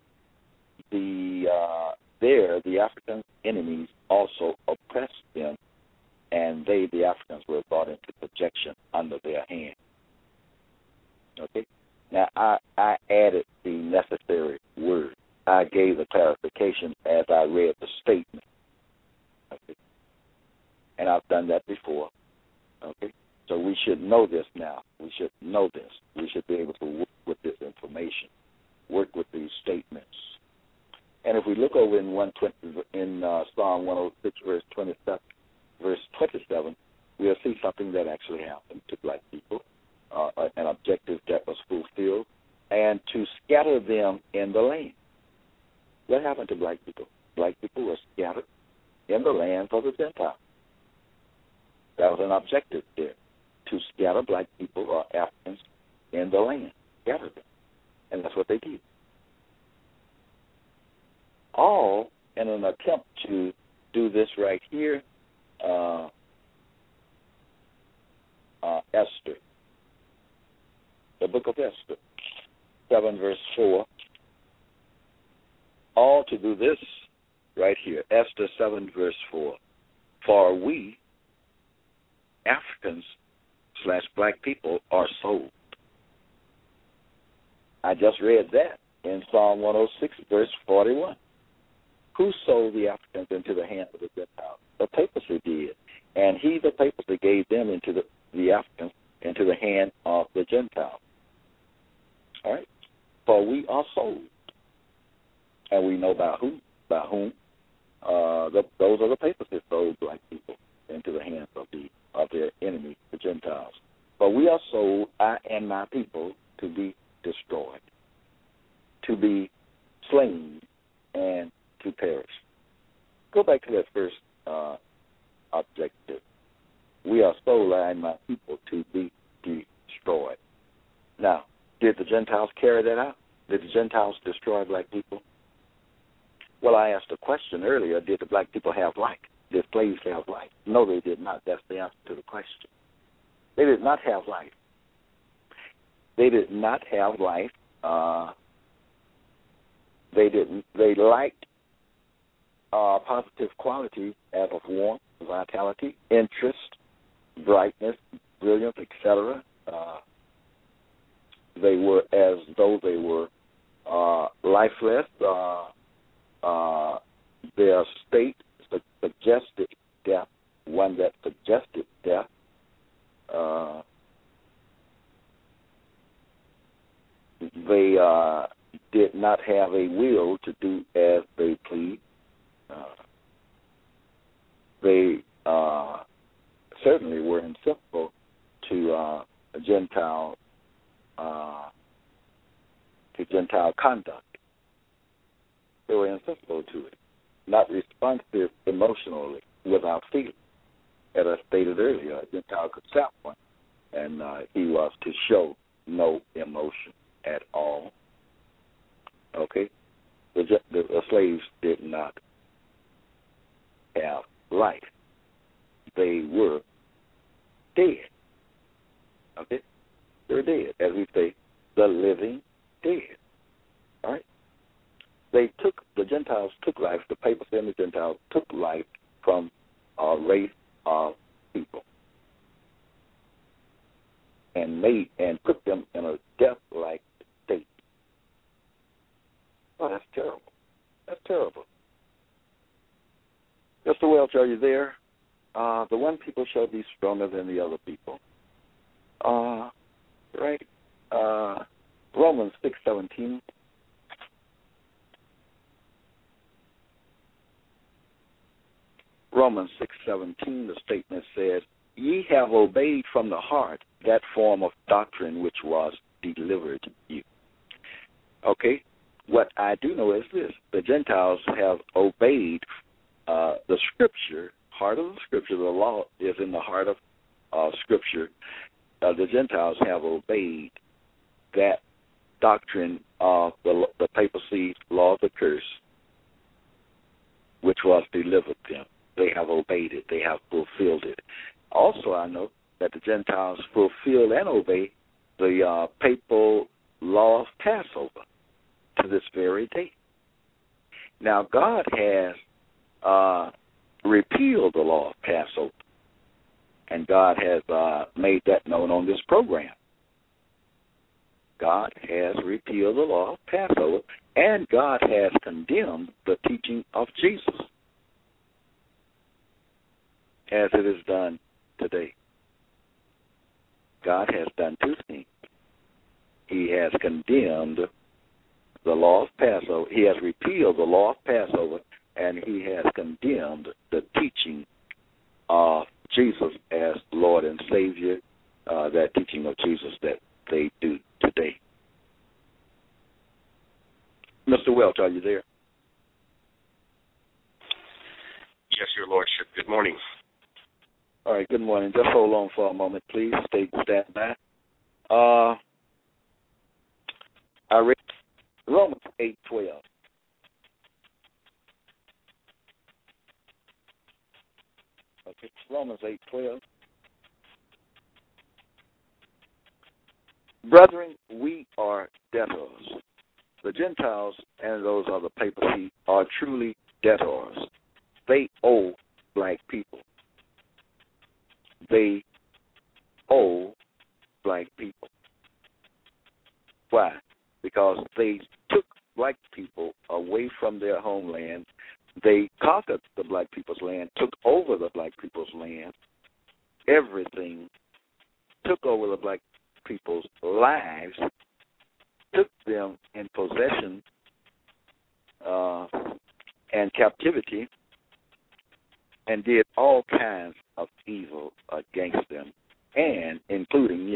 the African enemies also oppressed them, and they, the Africans, were brought into subjection under their hand. Okay? Now, I added the necessary word. I gave the clarification as I read the statement. Okay? And I've done that before. Okay? So we should know this now. We should know this. We should be able to work with this information, work with these statements. And if we look over in Psalm 106, verse 27, we'll see something that actually happened to black people, an objective that was fulfilled, and to scatter them in the land. What happened to black people? Black people were scattered in the land of the Gentiles. That was an objective there, to scatter black people or Africans in the land, scatter them. And that's what they did. All in an attempt to do this right here, Esther, the book of Esther, 7 verse 4. All to do this right here, Esther 7 verse 4. For we, Africans / black people, are sold. I just read that in Psalm 106 verse 41. Who sold the Africans into the hands of the Gentiles? The papacy did. And he, the papacy, gave them into the Africans into the hand of the Gentiles. All right? For we are sold. And we know by whom. Those are the papacy sold black people into the hands of their enemy, the Gentiles. For we are sold, I and my people, to be destroyed, to be slain, and to perish. Go back to that first objective. We are sold, I and my people, to be destroyed. Now, did the Gentiles carry that out? Did the Gentiles destroy black people? Well, I asked a question earlier, did the black people have life? Did slaves have life? No, they did not. That's the answer to the question. They did not have life. They did not have life. They liked positive qualities as of warmth, vitality, interest, brightness, brilliance, etc. They were as though they were lifeless. Their state suggested death, one that suggested death. They did not have a will to do as they please. They certainly were insensible to Gentile conduct. They were insensible to it, not responsive emotionally, without feeling. As I stated earlier, a Gentile could slap one, and he was to show no emotion at all. Okay? The slaves did not have life. They were dead. Okay? They were dead. As we say, the living dead. All right? The Gentiles took life, the papacy and the Gentiles took life from a race of people and put them in a death-like state. Oh, that's terrible. That's terrible. Mr. Welch, are you there? The one people shall be stronger than the other people. Right? Romans 6:17. Romans 6:17, the statement says, ye have obeyed from the heart that form of doctrine which was delivered you. Okay, what I do know is this: the Gentiles have obeyed the Scripture, heart of the Scripture. The law is in the heart of Scripture. The Gentiles have obeyed that doctrine of the papacy, law of the curse, which was delivered them. They have obeyed it. They have fulfilled it. Also, I know that the Gentiles fulfill and obey the papal law of Passover to this very day. Now, God has repealed the law of Passover, and God has made that known on this program. God has repealed the law of Passover, and God has condemned the teaching of Jesus, as it is done today. God has done two things. He has condemned the law of Passover. He has repealed the law of Passover, and he has condemned the teaching of Jesus as Lord and Savior, that teaching of Jesus that they do today. Mr. Welch, are you there? Yes, Your Lordship. Good morning. All right, good morning. Just hold on for a moment, please. Stand by. I read Romans 8:12. Okay, Romans 8:12. Brethren, we are debtors. The Gentiles and those of the papacy are truly debtors. They owe black people. They owe black people. Why? Because they took black people away from their homeland. They conquered the black people's land, took over the black people's land, everything, took over the black people's lives, took them in possession and captivity, and did all kinds of evil against them, and including,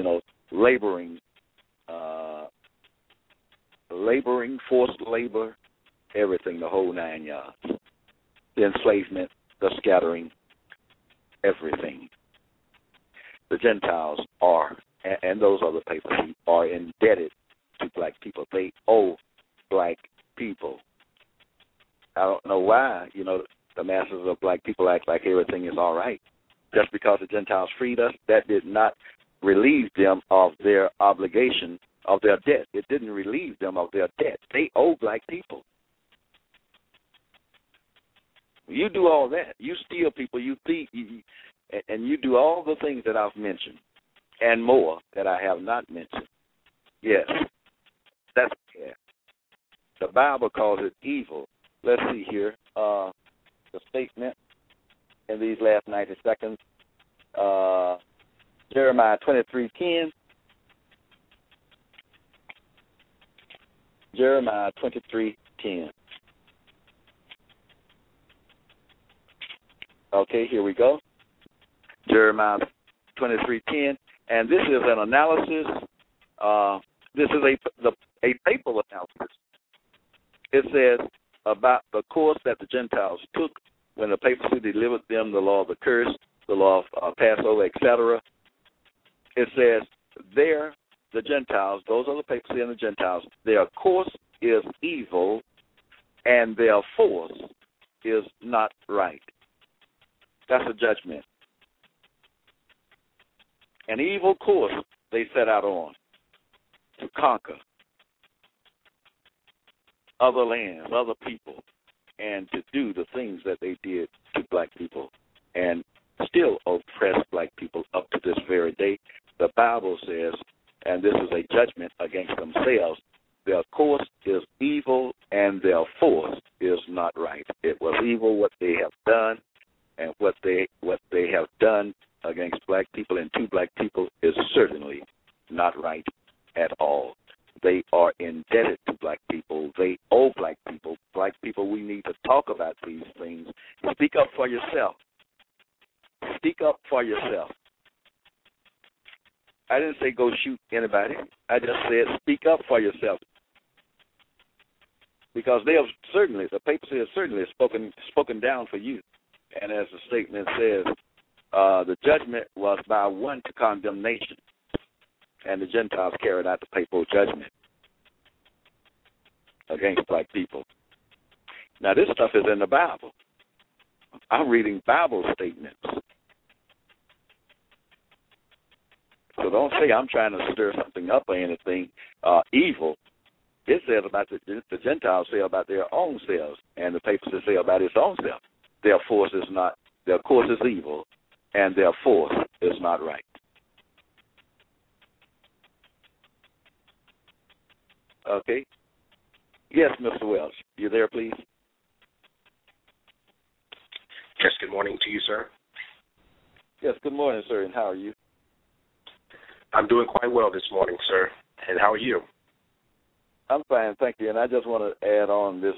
laboring, forced labor, everything, the whole 9 yards. The enslavement, the scattering, everything. The Gentiles are, and those other papacy, are indebted to black people. They owe black people. I don't know why, the masses of black people act like everything is all right. Just because the Gentiles freed us, that did not relieve them of their obligation, of their debt. It didn't relieve them of their debt. They owe black people. You do all that. You steal people, you thief, and you do all the things that I've mentioned and more that I have not mentioned. Yes, that's yeah. The Bible calls it evil. Let's see here. The statement in these last 90 seconds. Jeremiah 23:10. Jeremiah 23:10. Okay, here we go. Jeremiah 23:10, and this is an analysis. This is a papal analysis. It says about the course that the Gentiles took when the papacy delivered them the law of the curse, the law of Passover, etc. It says the Gentiles, those are the papacy and the Gentiles, their course is evil and their force is not right. That's a judgment. An evil course they set out on to conquer other lands, other people, and to do the things that they did to black people and still oppress black people up to this very day. The Bible says, and this is a judgment against themselves, their course is evil and their force is not right. It was evil what they have done, and what they have done against black people and to black people is certainly not right at all. They are indebted to black people. They owe black people. Black people, we need to talk about these things. Speak up for yourself. Speak up for yourself. I didn't say go shoot anybody. I just said speak up for yourself. because they have certainly, the papacy has certainly spoken down for you. And as the statement says, the judgment was by one to condemnation, and the Gentiles carried out the papal judgment against black people. Now, this stuff is in the Bible. I'm reading Bible statements. So don't say I'm trying to stir something up or anything evil. It says about the Gentiles say about their own selves, and the papacy say about its own self. Their course is evil, and their force is not right. Okay. Yes, Mr. Welch, you there, please? Yes, good morning to you, sir. Yes, good morning, sir, and how are you? I'm doing quite well this morning, sir. And how are you? I'm fine, thank you. And I just want to add on this,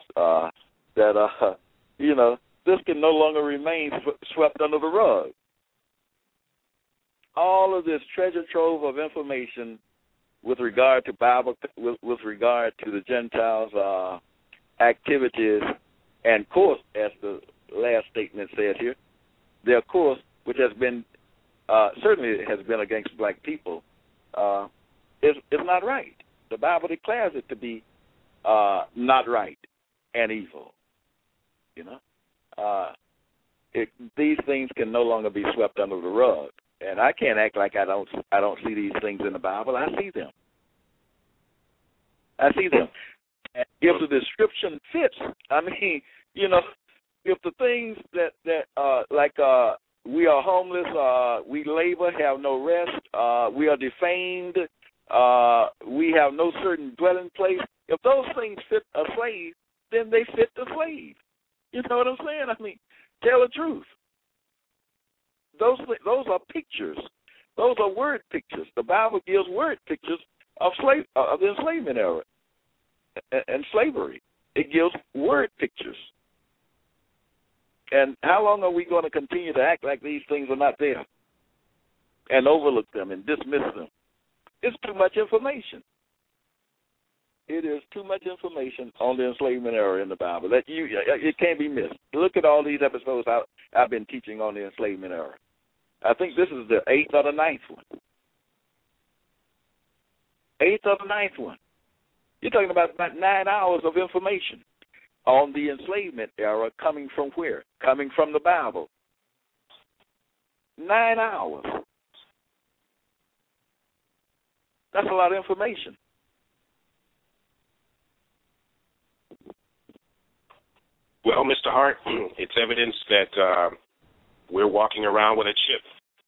this can no longer remain swept under the rug. All of this treasure trove of information with regard to Bible, with regard to the Gentiles' activities and course, as the last statement says here, their course, which has been certainly has been against black people, is not right. The Bible declares it to be not right and evil. These things can no longer be swept under the rug, and I can't act like I don't see these things in the Bible. I see them. And if the description fits, I mean, if the things that like we are homeless, we labor, have no rest, we are defamed, we have no certain dwelling place. If those things fit a slave, then they fit the slave. You know what I'm saying? I mean, tell the truth. Those are pictures. Those are word pictures. The Bible gives word pictures of the enslavement era and slavery. It gives word pictures. And how long are we going to continue to act like these things are not there and overlook them and dismiss them? It's too much information. It is too much information on the enslavement era in the Bible that it can't be missed. Look at all these episodes I've been teaching on the enslavement era. I think this is the 8th or the 9th one. 8th or the 9th one. You're talking about 9 hours of information on the enslavement era coming from where? Coming from the Bible. 9 hours. That's a lot of information. Well, Mr. Hart, it's evidence that we're walking around with a chip.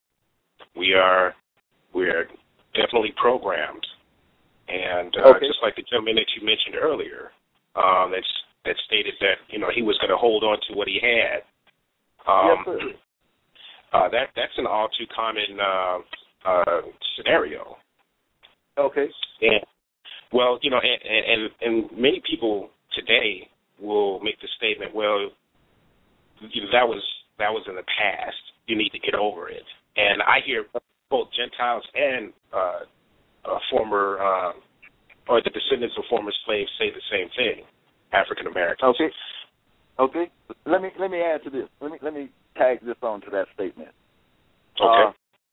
We're definitely programmed, and just like the gentleman that you mentioned earlier, that stated that he was going to hold on to what he had. Yes, sir. That's an all too common scenario. Okay. And well, and many people today will make the statement, well, that was in the past. You need to get over it. And I hear both Gentiles and former or the descendants of former slaves say the same thing. African Americans. Okay. Let me add to this. Let me tag this on to that statement. Okay.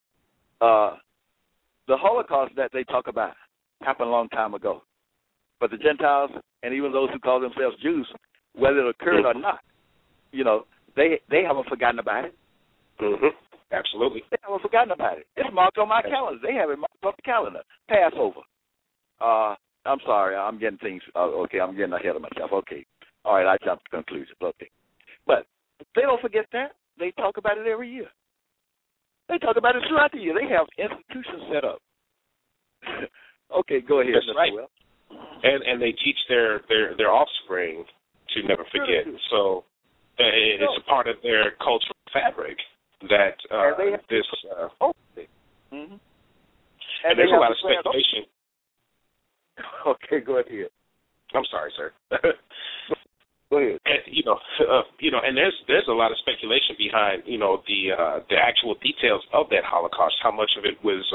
The Holocaust that they talk about happened a long time ago, but the Gentiles and even those who call themselves Jews, whether it occurred or not, they haven't forgotten about it. Mm-hmm. Absolutely. They haven't forgotten about it. It's marked on my calendar. They have it marked on the calendar. Passover. I'm sorry. I'm getting things. Okay, I'm getting ahead of myself. Okay. All right, I jumped to conclusions. Okay. But they don't forget that. They talk about it every year. They talk about it throughout the year. They have institutions set up. Okay, go ahead. That's right. Well. And they teach their offspring to never forget. So it's a part of their cultural fabric that this. Mm-hmm. And there's a lot of speculation. Okay, go ahead. I'm sorry, sir. Go ahead. And and there's a lot of speculation behind the actual details of that Holocaust, how much of it was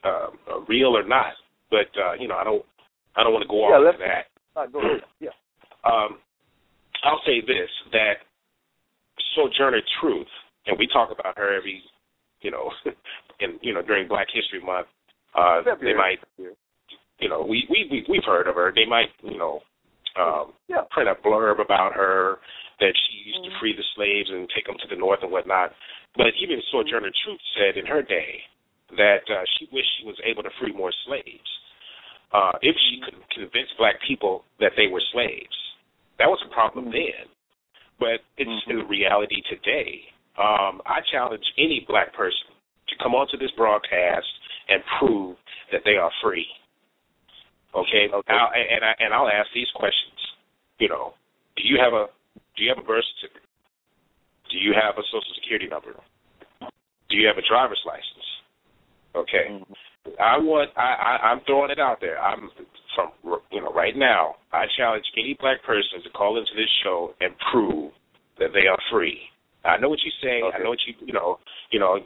real or not. But I don't want to go off into that. Go ahead. Yeah. I'll say this, that Sojourner Truth, and we talk about her every, during Black History Month. They might, we've heard of her. They might, print a blurb about her that she used to free the slaves and take them to the North and whatnot. But even Sojourner Truth said in her day that she wished she was able to free more slaves if she could convince Black people that they were slaves. That was a problem then, but it's in reality today. I challenge any Black person to come onto this broadcast and prove that they are free. Okay. I'll ask these questions. Do you have a birth certificate? Do you have a Social Security number? Do you have a driver's license? Okay. I'm throwing it out there. Right now, I challenge any Black person to call into this show and prove that they are free. I know what you say. Okay. I know what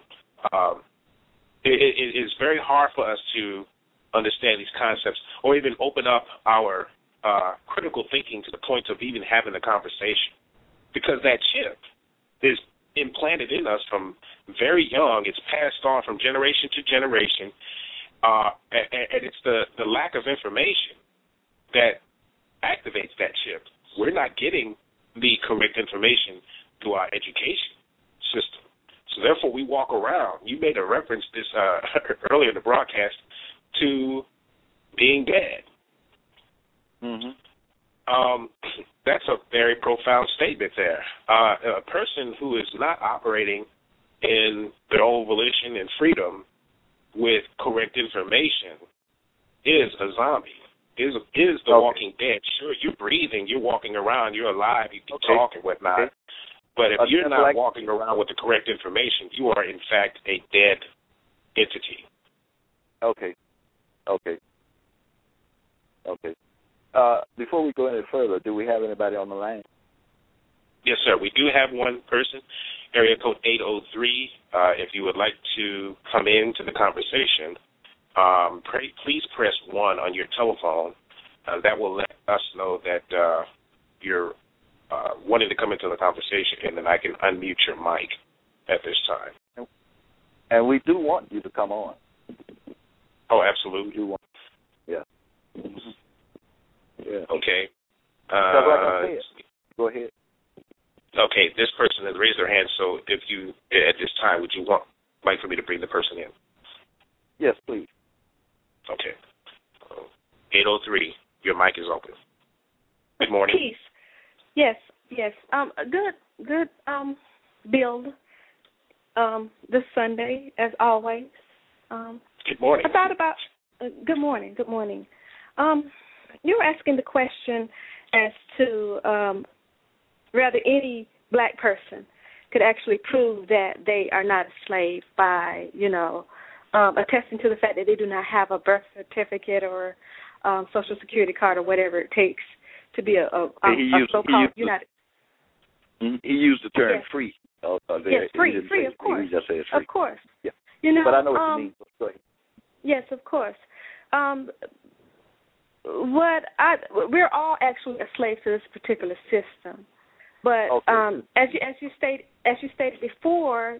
it is very hard for us to understand these concepts or even open up our critical thinking to the point of even having a conversation, because that chip is implanted in us from very young. It's passed on from generation to generation, and it's the lack of information that activates that chip. We're not getting the correct information through our education system. So therefore, we walk around. You made a reference this earlier in the broadcast to being dead. That's a very profound statement there. A person who is not operating in their own volition and freedom with correct information is a zombie, is the walking dead. Sure, you're breathing, you're walking around, you're alive, you can talk and whatnot. But if you're not walking around with the correct information, you are, in fact, a dead entity. Okay. Before we go any further, do we have anybody on the line? Yes, sir. We do have one person, area code 803. If you would like to come into the conversation, please press 1 on your telephone. That will let us know that you're wanting to come into the conversation, and then I can unmute your mic at this time. And we do want you to come on. Oh, absolutely. We do want. Yeah. Yeah. Okay. Go ahead. Okay, this person has raised their hand, so if you, at this time, would you like for me to bring the person in? Yes, please. Okay. 803, your mic is open. Good morning. Peace. Yes. Good build this Sunday, as always. Good morning. I thought about, good morning. You were asking the question as to whether any Black person could actually prove that they are not a slave by, attesting to the fact that they do not have a birth certificate or Social Security card or whatever it takes to be a so-called United. He used the term free. Yes, free, of course. He just said free. Of course. Yeah. But I know what you mean. Go ahead. Yes, of course. We're all actually a slave to this particular system, but as you stated before,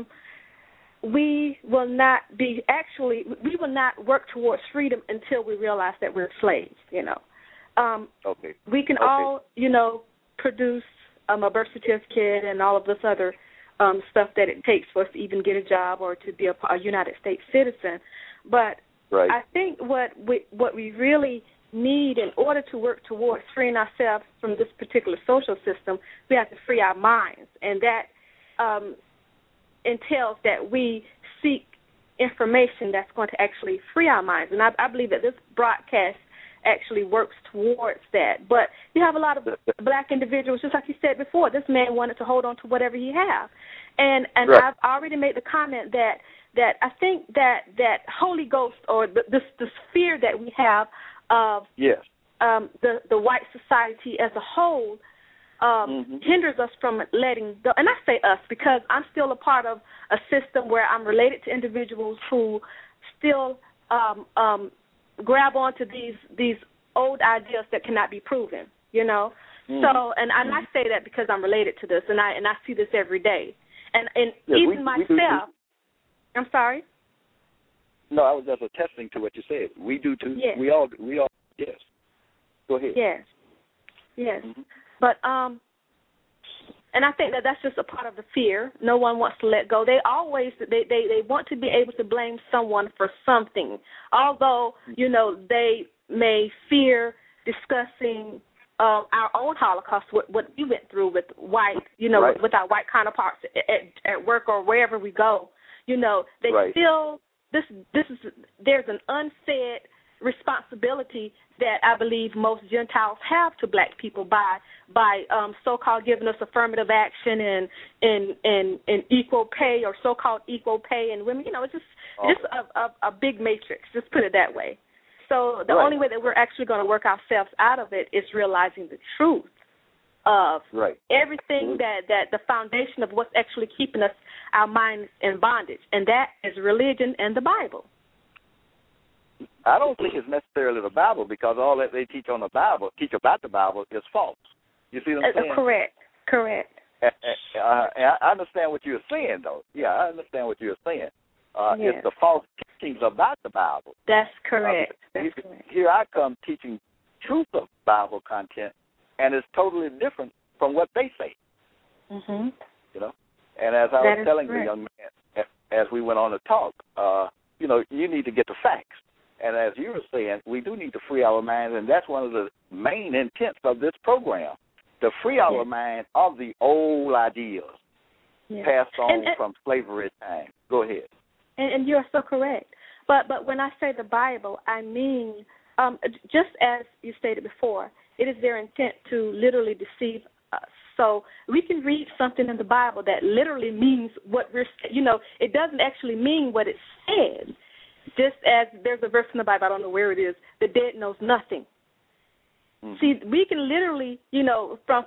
we will not work towards freedom until we realize that we're slaves. We can all produce a birth certificate and all of this other stuff that it takes for us to even get a job or to be a United States citizen, but I think what we really need in order to work towards freeing ourselves from this particular social system, we have to free our minds, and that entails that we seek information that's going to actually free our minds. And I believe that this broadcast actually works towards that. But you have a lot of Black individuals, just like you said before, this man wanted to hold on to whatever he has. And I've already made the comment that I think that Holy Ghost, or this fear that we have of the white society as a whole, hinders us from letting go. And I say us because I'm still a part of a system where I'm related to individuals who still grab onto these old ideas that cannot be proven. you know. Mm-hmm. So, and I say that because I'm related to this, and I see this every day. And yes, even myself, I'm sorry? No, I was just attesting to what you said. We do too. Yes. We all, yes. Go ahead. Yes. Mm-hmm. But, and I think that that's just a part of the fear. No one wants to let go. They always, they want to be able to blame someone for something, although, you know, they may fear discussing our own Holocaust, what we went through with white, you know, right. with our white counterparts at work or wherever we go. You know, they right. feel this is, there's an unsaid responsibility that I believe most Gentiles have to black people by so-called giving us affirmative action and equal pay or so-called equal pay and women. You know, it's just a big matrix. Just put it that way. So the only way that we're actually going to work ourselves out of it is realizing the truth of everything that the foundation of what's actually keeping us, our minds in bondage, and that is religion and the Bible. I don't think it's necessarily the Bible, because all that they teach about the Bible is false. You see what I'm saying? Correct. I understand what you're saying, though. Yeah, I understand what you're saying. Yes. It's the false teachings about the Bible. That's correct. Here I come teaching truth of Bible content, and it's totally different from what they say. Mm-hmm. You know, and as I was telling the young man as we went on to talk, you know, you need to get the facts. And as you were saying, we do need to free our minds, and that's one of the main intents of this program, to free our mind of the old ideas passed on from slavery time. Go ahead. And you're so correct. But when I say the Bible, I mean, just as you stated before, it is their intent to literally deceive us. So we can read something in the Bible that literally means what we're, you know, it doesn't actually mean what it says. Just as there's a verse in the Bible, I don't know where it is, the dead knows nothing. Mm-hmm. See, we can literally, you know, from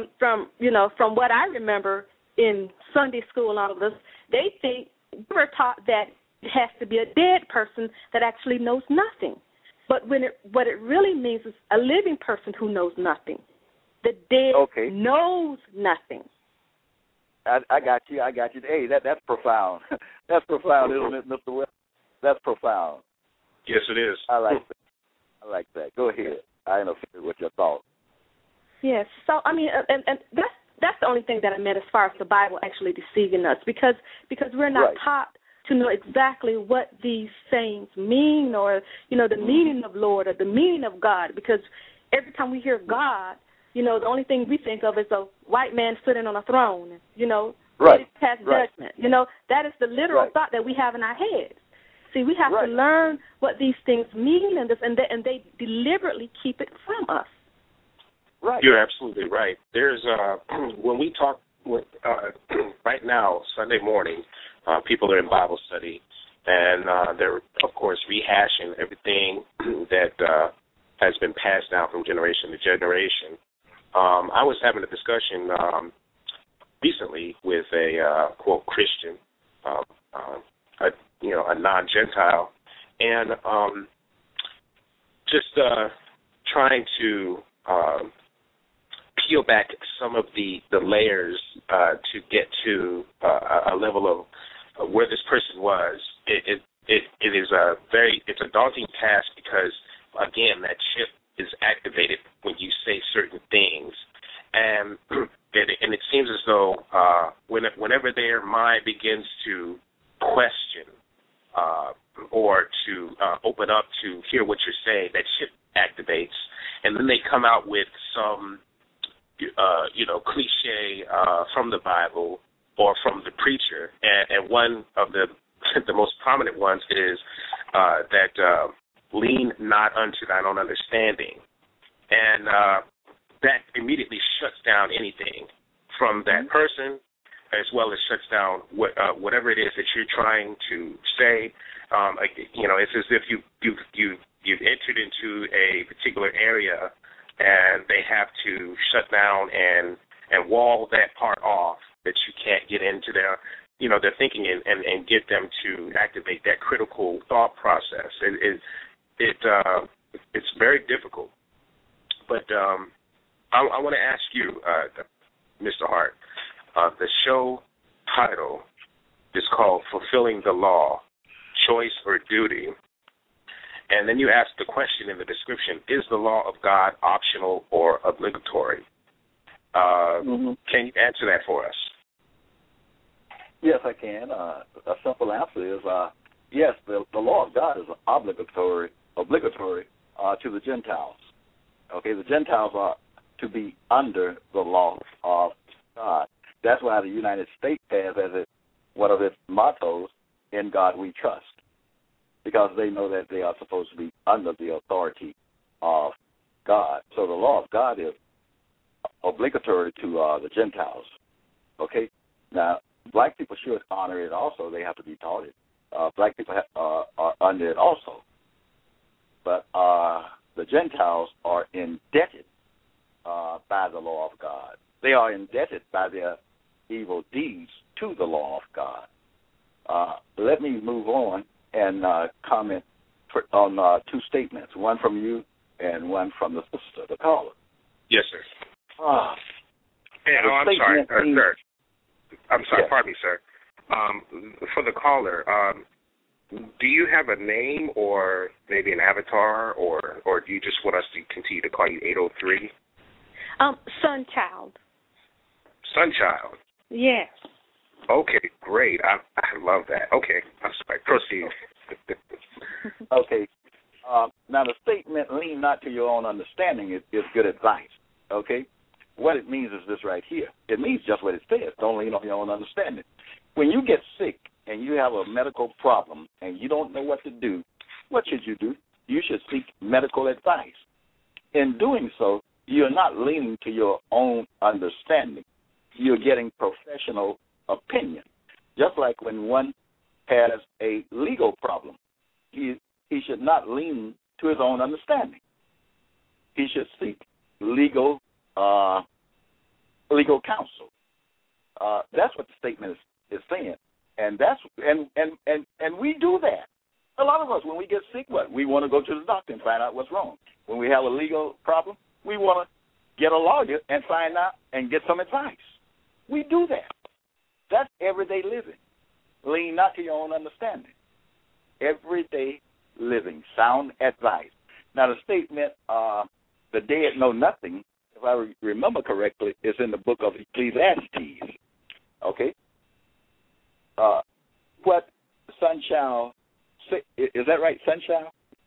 what I remember in Sunday school and all of this, they think we're taught that it has to be a dead person that actually knows nothing. But what it really means is a living person who knows nothing. The dead knows nothing. I got you. Hey, that's profound. That's profound, isn't it, Mr. West? That's profound. Yes, it is. I like that. Go ahead. I interfere with your thoughts. Yes. So, I mean, and that's the only thing that I meant as far as the Bible actually deceiving us, because we're not taught to know exactly what these sayings mean, or, you know, the meaning of Lord or the meaning of God, because every time we hear God, you know, the only thing we think of is a white man sitting on a throne, you know, ready to pass judgment. You know, that is the literal thought that we have in our heads. See, we have to learn what these things mean, and they deliberately keep it from us. Right. You're absolutely right. There's when we talk with right now, Sunday morning, people are in Bible study, and they're, of course, rehashing everything that has been passed down from generation to generation. I was having a discussion recently with a quote Christian, a non-Gentile, and just trying to peel back some of the layers to get to a level of where this person was. It is it's a daunting task, because again, that chip is activated when you say certain things, and it seems as though whenever their mind begins to question or to open up to hear what you're saying, that chip activates, and then they come out with some cliche from the Bible or from the preacher, and one of the most prominent ones is that lean not unto thine own understanding, and that immediately shuts down anything from that person, as well as shuts down whatever it is that you're trying to say. It's as if you've entered into a particular area, and they have to shut down and wall that part off, that you can't get into their thinking and get them to activate that critical thought process. It's very difficult, but I want to ask you, Mr. Hart, the show title is called Fulfilling the Law, Choice or Duty. And then you ask the question in the description, is the law of God optional or obligatory? Can you answer that for us? Yes, I can. A simple answer is yes, the law of God is obligatory to the Gentiles. Okay, the Gentiles are to be under the law of God. That's why the United States has as one of its mottos, "In God We Trust," because they know that they are supposed to be under the authority of God. So the law of God is obligatory to the Gentiles. Okay? Now, black people should honor it also. They have to be taught it. Black people are under it also. But the Gentiles are indebted by the law of God. They are indebted by their evil deeds to the law of God. Let me move on and comment on two statements, one from you and one from the sister, the caller. Yes, sir. I'm sorry, sir. I'm sorry, pardon me, sir. For the caller, do you have a name or maybe an avatar, or do you just want us to continue to call you 803? Sunchild. Sunchild? Yes. Okay, great. I love that. Okay, I'm sorry. Proceed. Okay. Now, the statement, lean not to your own understanding, is good advice. Okay? What it means is this right here. It means just what it says. Don't lean on your own understanding. When you get sick and you have a medical problem and you don't know what to do, what should you do? You should seek medical advice. In doing so, you're not leaning to your own understanding. You're getting professional opinion. Just like when one has a legal problem, he should not lean to his own understanding. He should seek legal counsel. That's what the statement is saying, and we do that. A lot of us, when we get sick, we want to go to the doctor and find out what's wrong. When we have a legal problem, we want to get a lawyer and find out and get some advice. We do that. That's everyday living. Lean not to your own understanding. Everyday living, sound advice. Now, the statement, the dead know nothing, if I remember correctly, is in the book of Ecclesiastes. Okay? What Sunchild, is that right, Sunchild?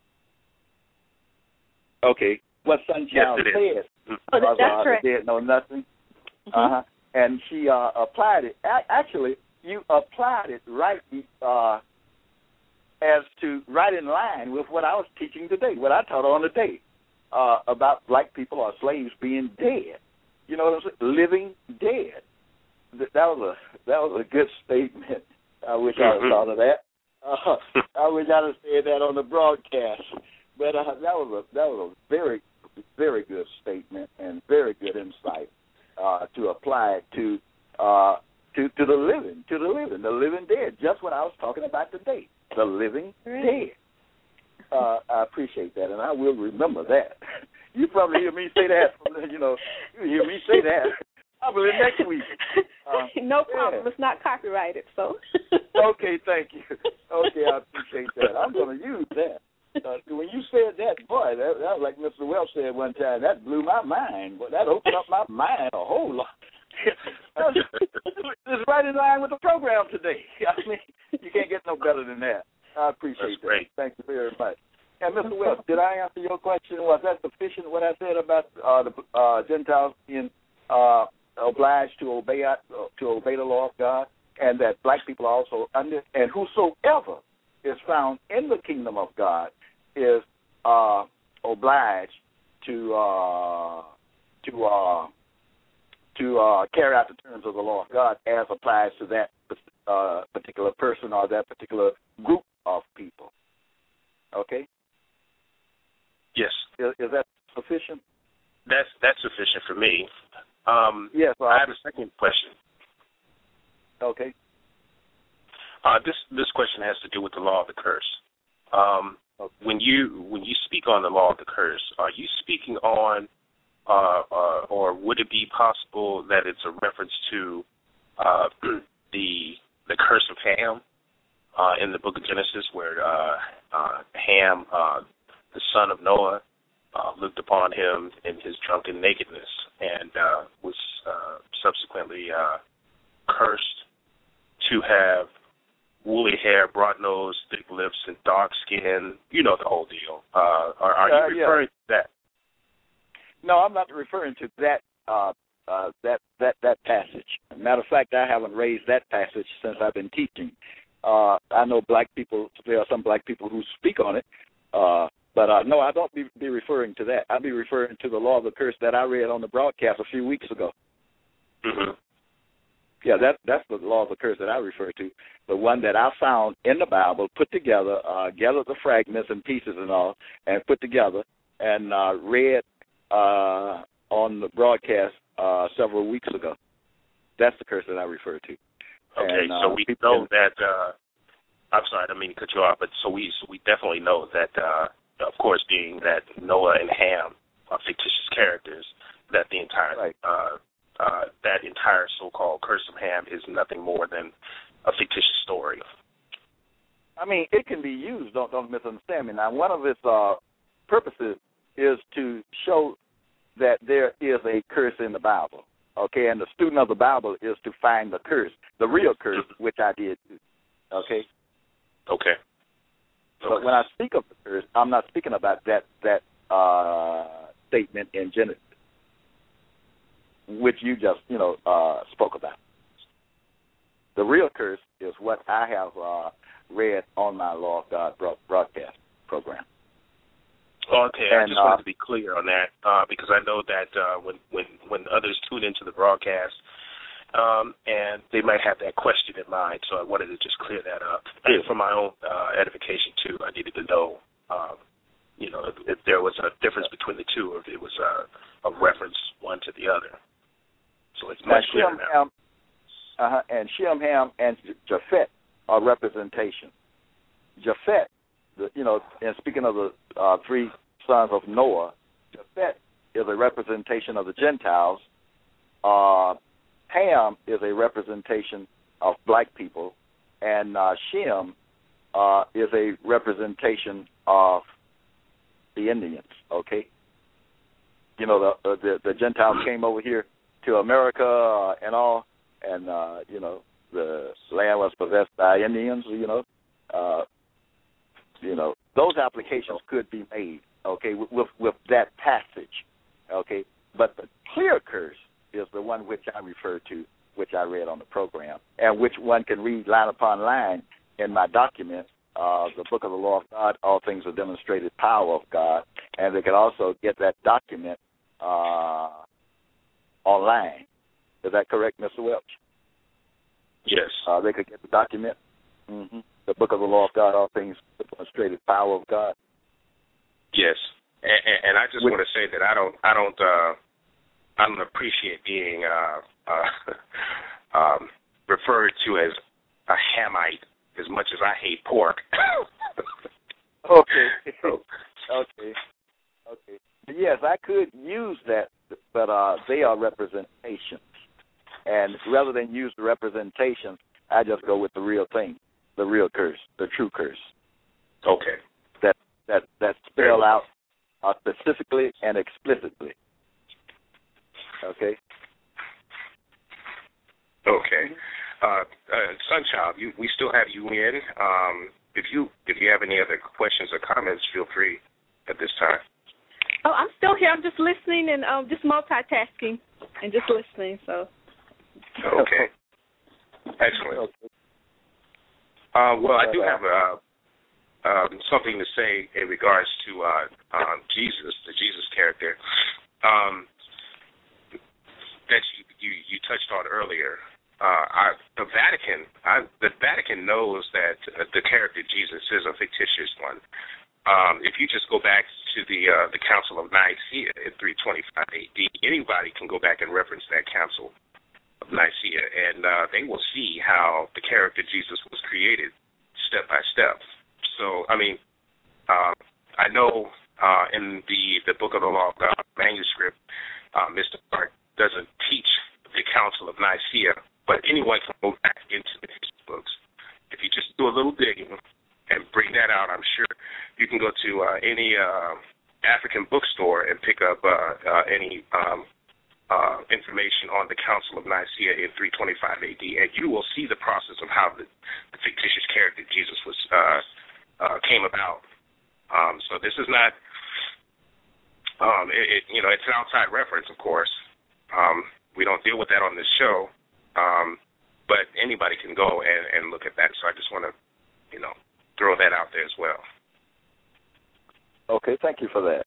Okay. What Sunchild says, that's right. The dead know nothing. And she applied it. Actually, you applied it right right in line with what I was teaching today, what I taught on today, about black people or slaves being dead. You know what I'm saying? Living dead. That was a good statement. I wish I had thought of that. I wish I'd have said that on the broadcast. But that was a very, very good statement and very good insight to apply it to the living dead. Just what I was talking about today, the living dead. I appreciate that, and I will remember that. You probably hear me say that. You hear me say that. Probably next week. No problem. Yeah. It's not copyrighted, so. Okay, thank you. Okay, I appreciate that. I'm going to use that. When you said that, boy, that was like Mr. Welch said one time. That blew my mind. But that opened up my mind a whole lot. It's right in line with the program today. I mean, you can't get no better than that. I appreciate that. Great. Thank you very much. And Mr. Welch, did I answer your question? Was that sufficient, what I said about the Gentiles being obliged to obey the law of God, and that black people are also under, and whosoever is found in the kingdom of God is obliged to carry out the terms of the law of God as applies to that particular person or that particular group of people. Okay? Yes. Is that sufficient? That's sufficient for me. Yes. I have a second question. Okay. This question has to do with the law of the curse. Okay. When you speak on the law of the curse, are you speaking on or would it be possible that it's a reference to the curse of Ham in the book of Genesis, where Ham, the son of Noah, looked upon him in his drunken nakedness and was subsequently cursed to have woolly hair, broad nose, thick lips, and dark skin. You know the whole deal. Are you referring to that? No, I'm not referring to that that passage. Matter of fact, I haven't raised that passage since I've been teaching. I know black people. There are some black people who speak on it, but no, I don't be referring to that. I'll be referring to the law of the curse that I read on the broadcast a few weeks ago. Mm-hmm. Yeah, that's the law of the curse that I refer to, the one that I found in the Bible, put together, gathered the fragments and pieces and all, and put together and read on the broadcast several weeks ago. That's the curse that I refer to. Okay, and, so we know that. I'm sorry, I didn't mean to cut you off, but so we definitely know that, of course, being that Noah and Ham are fictitious characters, that the entire right. That entire so-called curse of Ham is nothing more than a fictitious story. I mean, it can be used. Don't misunderstand me. Now, one of its purposes is to show that there is a curse in the Bible. Okay, and the student of the Bible is to find the curse, the real curse, which I did too. Okay. Okay. But when I speak of the curse, I'm not speaking about that statement in Genesis, which you just spoke about. The real curse is what I have read on my Law of God broadcast program. Okay, I just wanted to be clear on that because I know that when others tune into the broadcast, and they might have that question in mind, so I wanted to just clear that up. And for my own edification too, I needed to know, if there was a difference between the two, or if it was a reference one to the other. So it's much clearer now. And Shem, Ham, and Japheth are representation. Japheth, and speaking of the three sons of Noah, Japheth is a representation of the Gentiles. Ham is a representation of black people, and Shem is a representation of the Indians. Okay, the Gentiles came over here to America and all, and the land was possessed by Indians. Those applications could be made. Okay, with that passage. Okay, but the clear curse is the one which I refer to, which I read on the program, and which one can read line upon line in my document, the Book of the Law of God, All Things are Demonstrated Power of God, and they can also get that document online. Is that correct, Mr. Welch? Yes. They could get the document, the Book of the Law of God, All Things Demonstrated Power of God. Yes, and I just want to say that I don't appreciate being referred to as a Hamite as much as I hate pork. Okay. Okay. Yes, I could use that, but they are representations. And rather than use the representation, I just go with the real thing, the real curse, the true curse. Okay. That spell out specifically and explicitly. Okay. Okay. Sunchild, we still have you in. If you have any other questions or comments, feel free at this time. Oh, I'm still here. I'm just listening and just multitasking and just listening. So. Okay. Excellent. Well, I do have something to say in regards to Jesus, the Jesus character, that you touched on earlier. The Vatican knows that the character Jesus is a fictitious one. If you just go back to the Council of Nicaea in 325 AD, anybody can go back and reference that Council of Nicaea, and they will see how the character Jesus was created step by step. So, I mean, I know in the Book of the Law of God manuscript, any information on the Council of Nicaea in 325 AD, and you will see the process of how the fictitious character Jesus was came about. So this is not, it's an outside reference, of course. We don't deal with that on this show, but anybody can go and look at that. So I just want to, throw that out there as well. Okay, thank you for that.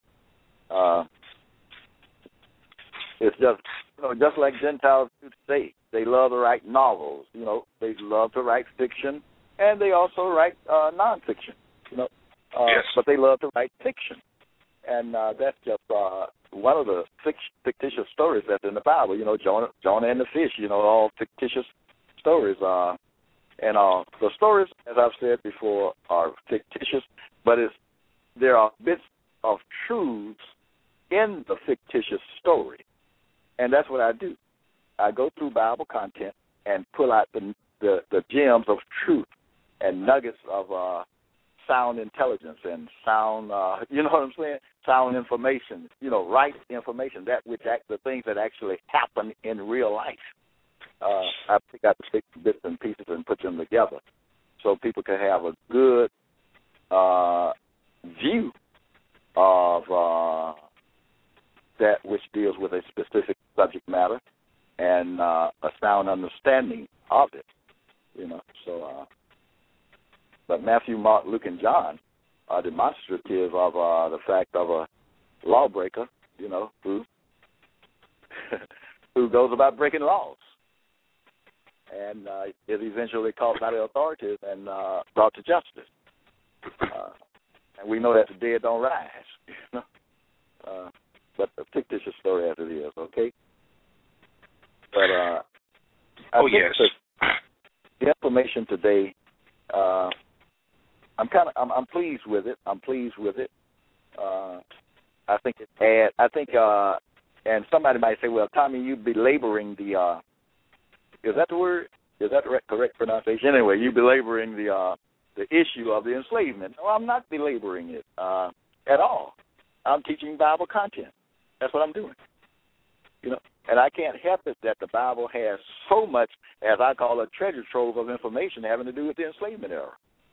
It's just like Gentiles do today. They love to write novels. They love to write fiction, and they also write nonfiction. Yes. But they love to write fiction, and that's just one of the fictitious stories that's in the Bible. Jonah and the fish. All fictitious stories. And the stories, as I've said before, are fictitious, but there are bits of truths in the fictitious story. And that's what I do. I go through Bible content and pull out the gems of truth and nuggets of sound intelligence and sound, sound information, right information, the things that actually happen in real life. I pick out the bits and pieces and put them together so people can have a good view of that which deals with a specific subject matter and a sound understanding of it, But Matthew, Mark, Luke, and John are demonstrative of the fact of a lawbreaker, who who goes about breaking laws, and is eventually caught by the authorities and brought to justice. And we know that the dead don't rise, but a fictitious story as it is, okay? But I think yes. The information today, I'm pleased with it. I think it adds. I think, and somebody might say, "Well, Tommy, you belaboring the." Is that the word? Is that the correct pronunciation? Anyway, you belaboring the issue of the enslavement. No, I'm not belaboring it at all. I'm teaching Bible content. That's what I'm doing. And I can't help it that the Bible has so much, as I call a treasure trove of information having to do with the enslavement era.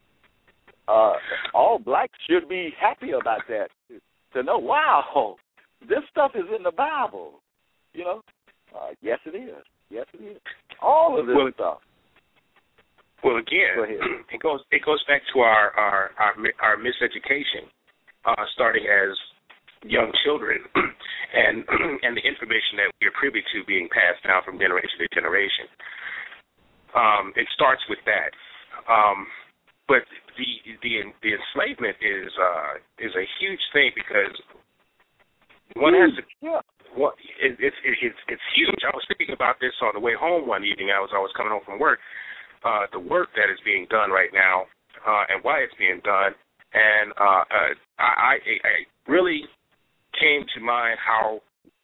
All blacks should be happy about that, to know, wow, this stuff is in the Bible. Yes, it is. Yes, it is. All of this stuff. Well, again, it goes back to our miseducation, starting as young children, and the information that we are privy to being passed down from generation to generation. It starts with that. But the enslavement is a huge thing because one has to. Well, it's huge. I was thinking about this on the way home one evening. I was coming home from work. The work that is being done right now and why it's being done, and I really came to mind how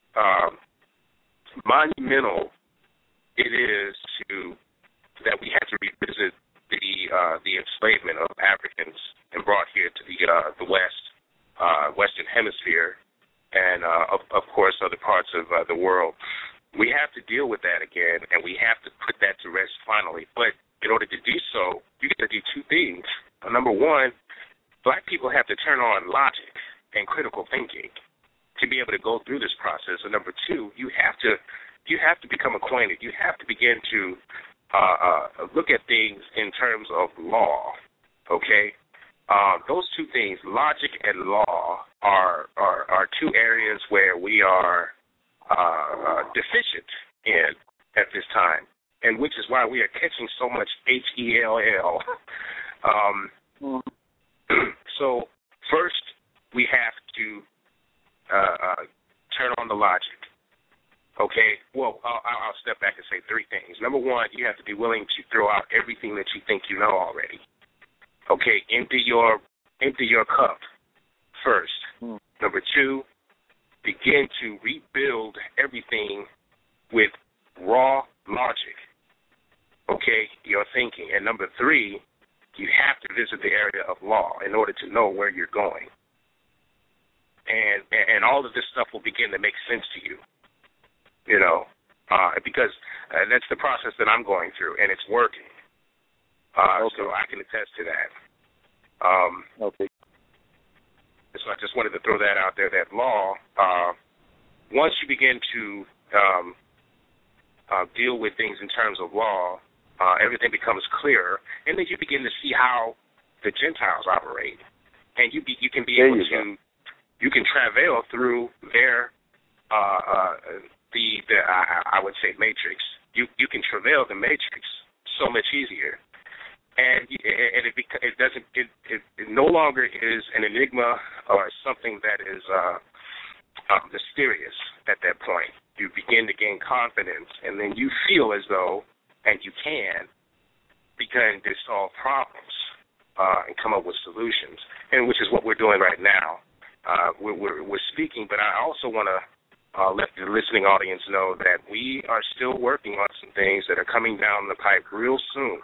monumental it is that we had to revisit the enslavement of Africans and brought here to the West, Western Hemisphere, and of course other parts of the world. We have to deal with that again, and we have to put that to rest finally. But in order to do so, you got to do two things. Number one, black people have to turn on logic and critical thinking to be able to go through this process. And number two, you have to become acquainted. You have to begin to look at things in terms of law. Okay, those two things, logic and law, are two areas where we are deficient in at this time, and which is why we are catching so much HELL. So first, we have to turn on the logic. Okay, well, I'll step back and say three things. Number one, you have to be willing to throw out everything that you think you know already. Okay, empty your cup first. Number two, begin to rebuild everything with raw logic. Okay, your thinking. And number three, you have to visit the area of law in order to know where you're going. and all of this stuff will begin to make sense to you, because that's the process that I'm going through, and it's working. So I can attest to that. So I just wanted to throw that out there, that law, once you begin to deal with things in terms of law, everything becomes clearer, and then you begin to see how the Gentiles operate. And you can be able to, you can travail through their, I would say, matrix. You can travail the matrix so much easier. And it no longer is an enigma or something that is mysterious at that point. You begin to gain confidence, and then you feel as though, and you can, begin to solve problems and come up with solutions, and which is what we're doing right now. We're speaking, but I also want to let the listening audience know that we are still working on some things that are coming down the pipe real soon.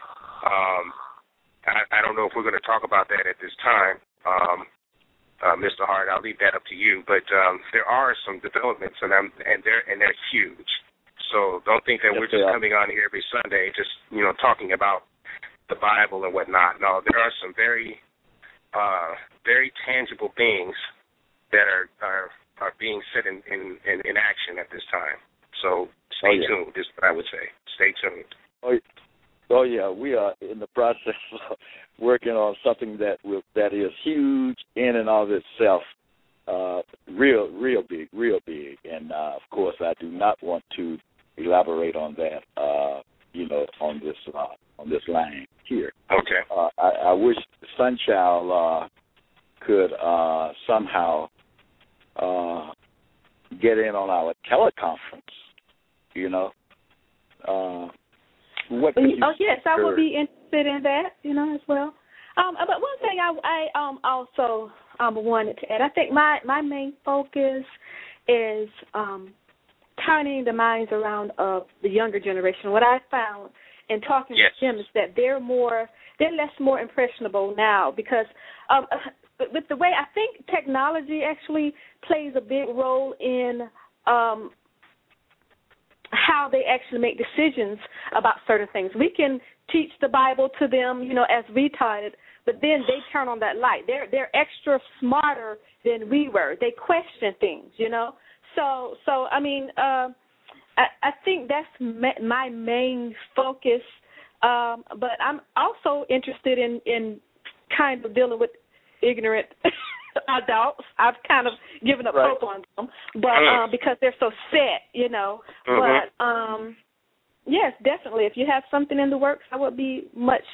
I don't know if we're going to talk about that at this time, Mr. Hart. I'll leave that up to you. But there are some developments, and they're huge. So don't think that we're just coming on here every Sunday, just talking about the Bible and whatnot. No, there are some very, very tangible things that are being set in action at this time. So stay tuned. Is what I would say. Stay tuned. Oh yeah, we are in the process of working on something that is huge in and of itself, real big, and of course I do not want to elaborate on that, on this line here. Okay. I wish Sunchild could somehow get in on our teleconference, yes, I would be interested in that, as well. But one thing I also wanted to add, I think my main focus is turning the minds around of the younger generation. What I found in talking with them is that they're less more impressionable now because with the way I think technology actually plays a big role in how they actually make decisions about certain things. We can teach the Bible to them, as we taught it, but then they turn on that light. They're extra smarter than we were. They question things, So I mean, I think that's my main focus. But I'm also interested in kind of dealing with ignorant adults. I've kind of given up hope on them, but because they're so set, But yes, definitely. If you have something in the works, I would be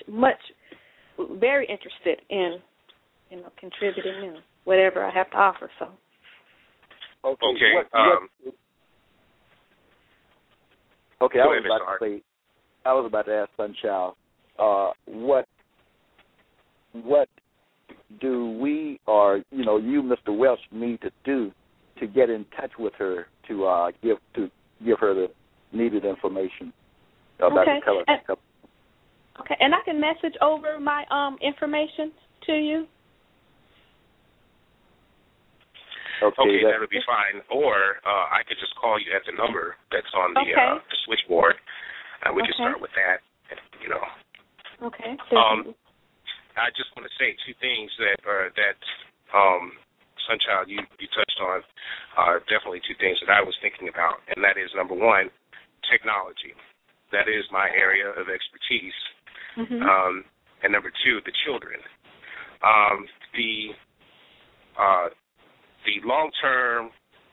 very interested in, contributing in whatever I have to offer. So. Okay. Okay. I was about to ask Sunchild, what do we or you, Mr. Welch, need to do to get in touch with her to give her the needed information about the color? Okay, and I can message over my information to you. Okay, that would be fine. Or I could just call you at the number that's on the switchboard. We can start with that. Okay. I just want to say two things that Sunchild, you touched on, are definitely two things that I was thinking about, and that is, number one, technology. That is my area of expertise. Mm-hmm. And number two, the children. The long-term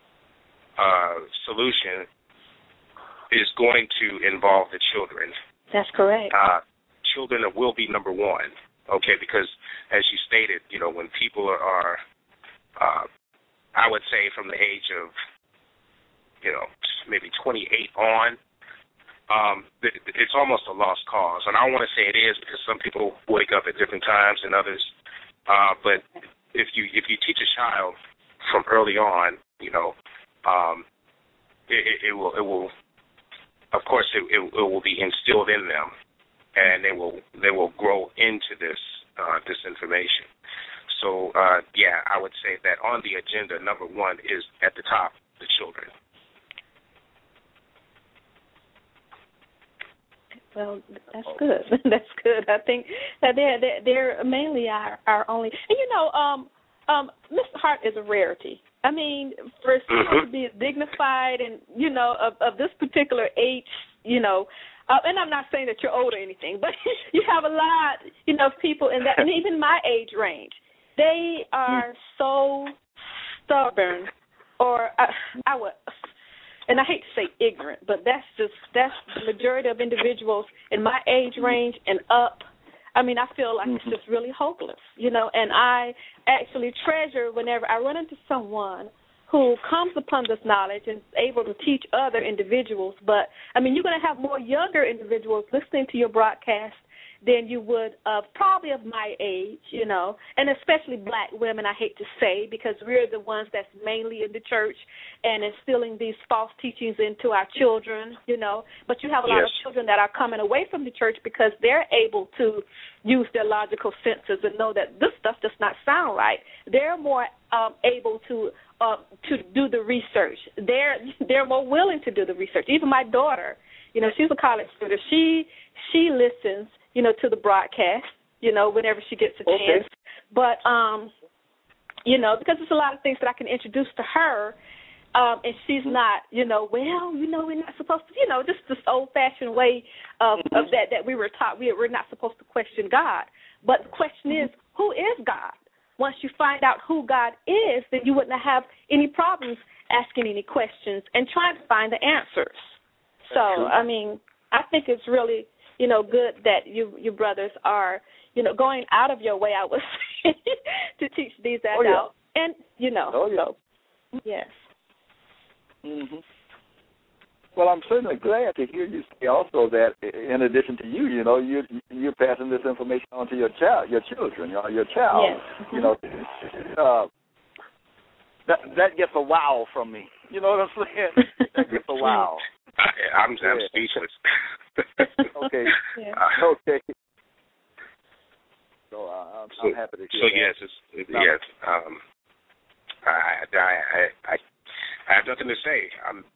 solution is going to involve the children. That's correct. Children will be number one. Okay, because as you stated, when people are I would say from the age of, maybe 28 on, it's almost a lost cause. And I don't want to say it is because some people wake up at different times than others. But if you teach a child from early on, it will, of course, it will be instilled in them. And they will grow into this information. So, yeah, I would say that on the agenda, number one is at the top, the children. Well, that's good. That's good. I think that they're mainly our only. And Mr. Hart is a rarity. I mean, for someone to be dignified and of this particular age, and I'm not saying that you're old or anything, but you have a lot, of people in that, and even my age range. They are so stubborn, or I would. And I hate to say ignorant, but that's the majority of individuals in my age range and up. I mean, I feel like it's just really hopeless, and I actually treasure whenever I run into someone who comes upon this knowledge and is able to teach other individuals. But, I mean, you're going to have more younger individuals listening to your broadcast than you would probably of my age, and especially black women, I hate to say, because we're the ones that's mainly in the church and instilling these false teachings into our children, But you have a lot of children that are coming away from the church because they're able to use their logical senses and know that this stuff does not sound right. They're more able to do the research. They're more willing to do the research. Even my daughter, she's a college student. She listens, to the broadcast, whenever she gets a chance. But, because there's a lot of things that I can introduce to her, and she's not, we're not supposed to, just this old-fashioned way of that we were taught. We're not supposed to question God. But the question is, who is God? Once you find out who God is, then you wouldn't have any problems asking any questions and trying to find the answers. So, I mean, I think it's really, good that you brothers are, going out of your way, I would say, to teach these adults. And, so, yes. Mm-hmm. Well, I'm certainly glad to hear you say also that in addition to you, you're passing this information on to your children, your child. Yes. That gets a wow from me. You know what I'm saying? That gets a wow. I'm speechless. Okay. Yeah. Okay. So I'm happy to hear that. So yes, I have nothing to say. I'm,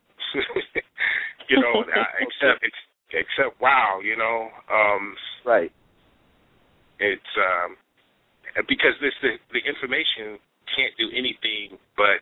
except wow, right. It's because the information can't do anything but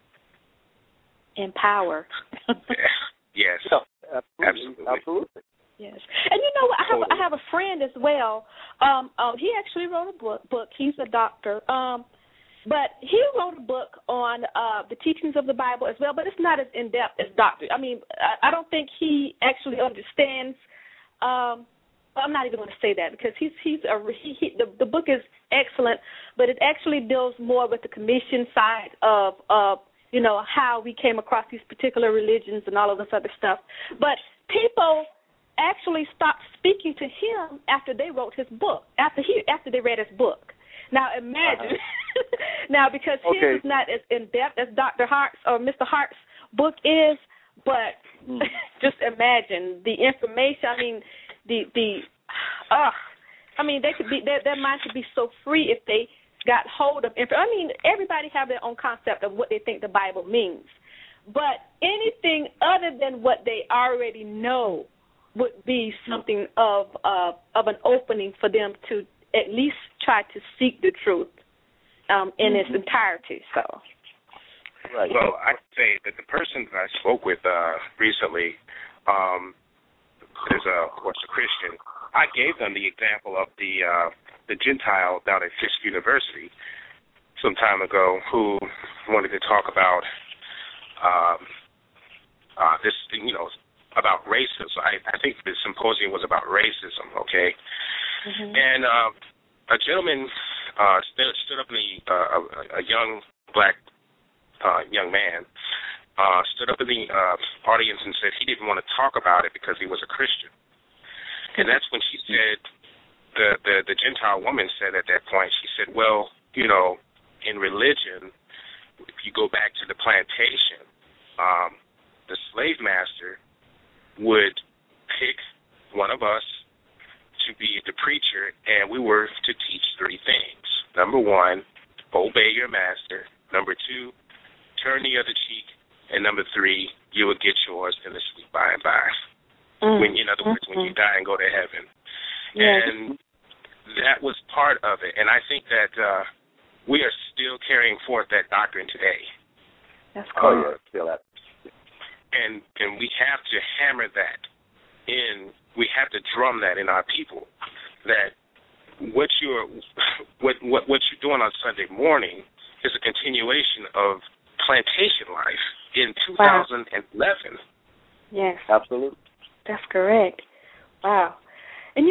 empower. Yes. Yeah, absolutely. Yes. And you know what? I have a friend as well. He actually wrote a book. He's a doctor. But he wrote a book on the teachings of the Bible as well, but it's not as in-depth as Dr. I mean, I don't think he actually understands. I'm not even going to say that because the book is excellent, but it actually deals more with the commission side of how we came across these particular religions and all of this other stuff. But people actually stopped speaking to him after they wrote his book, after they read his book. Now imagine, now because his is not as in-depth as Dr. Hart's or Mr. Hart's book is, but just imagine the information. I mean, they could be their mind could be so free if they got hold of information. I mean, everybody have their own concept of what they think the Bible means, but anything other than what they already know would be something of an opening for them to at least try to seek the truth in its entirety. So, right. Well, I'd say that the person that I spoke with recently is a Christian. I gave them the example of the Gentile down at Fisk University some time ago who wanted to talk about this, about racism. I think the symposium was about racism, okay? Mm-hmm. And a gentleman stood up in a young black young man stood up in the audience and said he didn't want to talk about it because he was a Christian. And that's when she said, the Gentile woman said at that point, she said, well, in religion, if you go back to the plantation, the slave master would pick one of us to be the preacher, and we were to teach three things. Number one, obey your master. Number 2, turn the other cheek. And number 3, you will get yours in the sweet by and by. When, in other words, when you die and go to heaven. And that was part of it. And I think that we are still carrying forth that doctrine today. That's cool. And we have to hammer that in. We have to drum that in our people, that what you're doing on Sunday morning is a continuation of plantation life in 2011. Yes. Absolutely. That's correct. Wow. And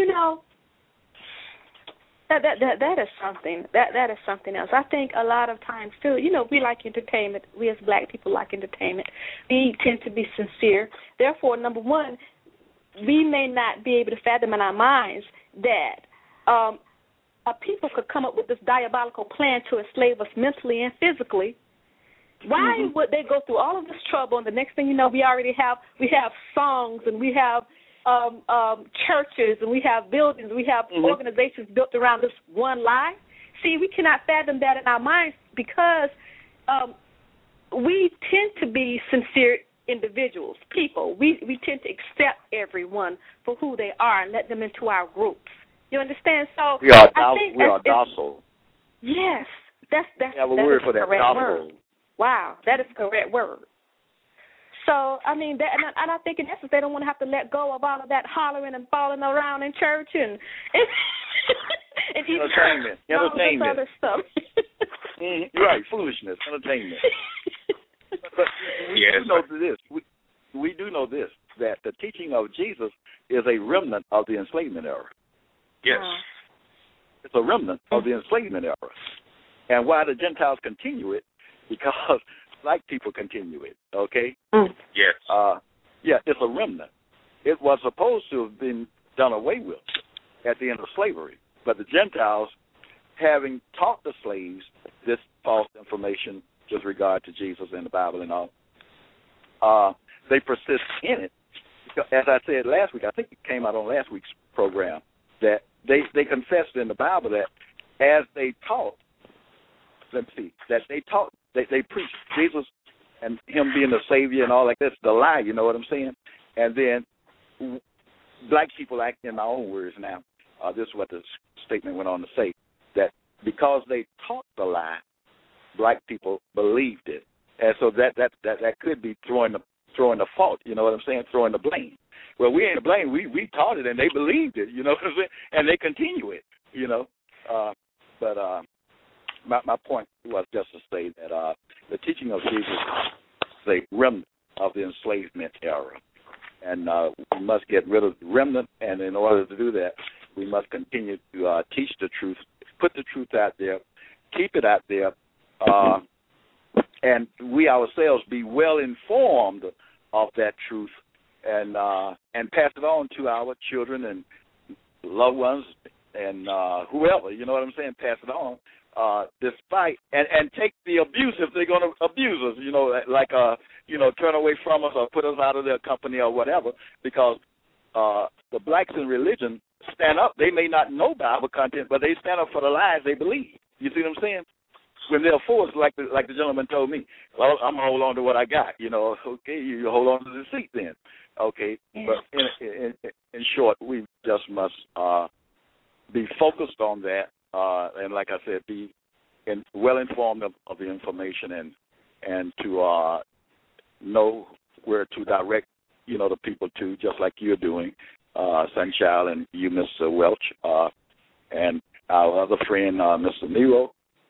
that is something. That is something else. I think a lot of times too, we like entertainment. We as black people like entertainment. We tend to be sincere. Therefore, number one, we may not be able to fathom in our minds that a people could come up with this diabolical plan to enslave us mentally and physically. Why would they go through all of this trouble, and the next thing you know, we have songs, and we have churches, and we have buildings, we have organizations built around this one lie? See, we cannot fathom that in our minds because we tend to be sincere individuals, people. We tend to accept everyone for who they are and let them into our groups. You understand? So we are docile. Yes, that's a word for that, docile. Wow, that is the correct word. So, I mean, and I think in essence they don't want to have to let go of all of that hollering and falling around in church and entertainment. All this other stuff. Right, foolishness, entertainment. But we do know this, that the teaching of Jesus is a remnant of the enslavement era. Yes. It's a remnant of the enslavement era. And why the Gentiles continue it, because black people continue it, okay? Yes. It's a remnant. It was supposed to have been done away with at the end of slavery, but the Gentiles, having taught the slaves this false information with regard to Jesus and the Bible and all, they persist in it. As I said last week, I think it came out on last week's program, that they confessed in the Bible that as they taught, they preached Jesus and him being the Savior and all like that's the lie, you know what I'm saying? And then black people act in our own words now. This is what the statement went on to say, that because they taught the lie, black people believed it. And so that could be throwing the fault, you know what I'm saying, throwing the blame. Well, we ain't to blame. We taught it and they believed it, you know what I'm saying, and they continue it, you know. But my point was just to say that the teaching of Jesus is a remnant of the enslavement era. And we must get rid of the remnant, and in order to do that, we must continue to teach the truth, put the truth out there, keep it out there, and we ourselves be well informed of that truth, and pass it on to our children and loved ones and whoever, you know what I'm saying, pass it on. Despite and take the abuse if they're going to abuse us, you know, like turn away from us or put us out of their company or whatever, because the blacks in religion stand up. They may not know Bible content, but they stand up for the lies they believe. You see what I'm saying? When they're forced, like the gentleman told me, well, I'm gonna hold on to what I got. You know, okay, you hold on to the seat then, okay. Yeah. But in short, we just must be focused on that. And like I said, be well informed of the information and to know where to direct, you know, the people to, just like you're doing, Sunchild and you, Mr. Welch, and our other friend, Mr. Nero.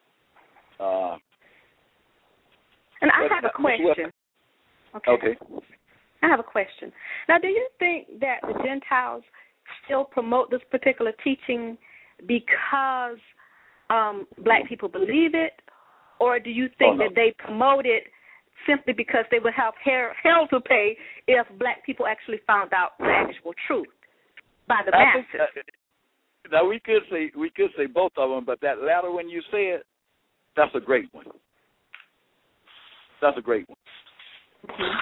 And I have a question. Okay. I have a question. Now, do you think that the Gentiles still promote this particular teaching because black people believe it, or do you think that they promote it simply because they would have hell to pay if black people actually found out the actual truth by the masses? Now we could say both of them, but that latter one you said, that's a great one. That's a great one.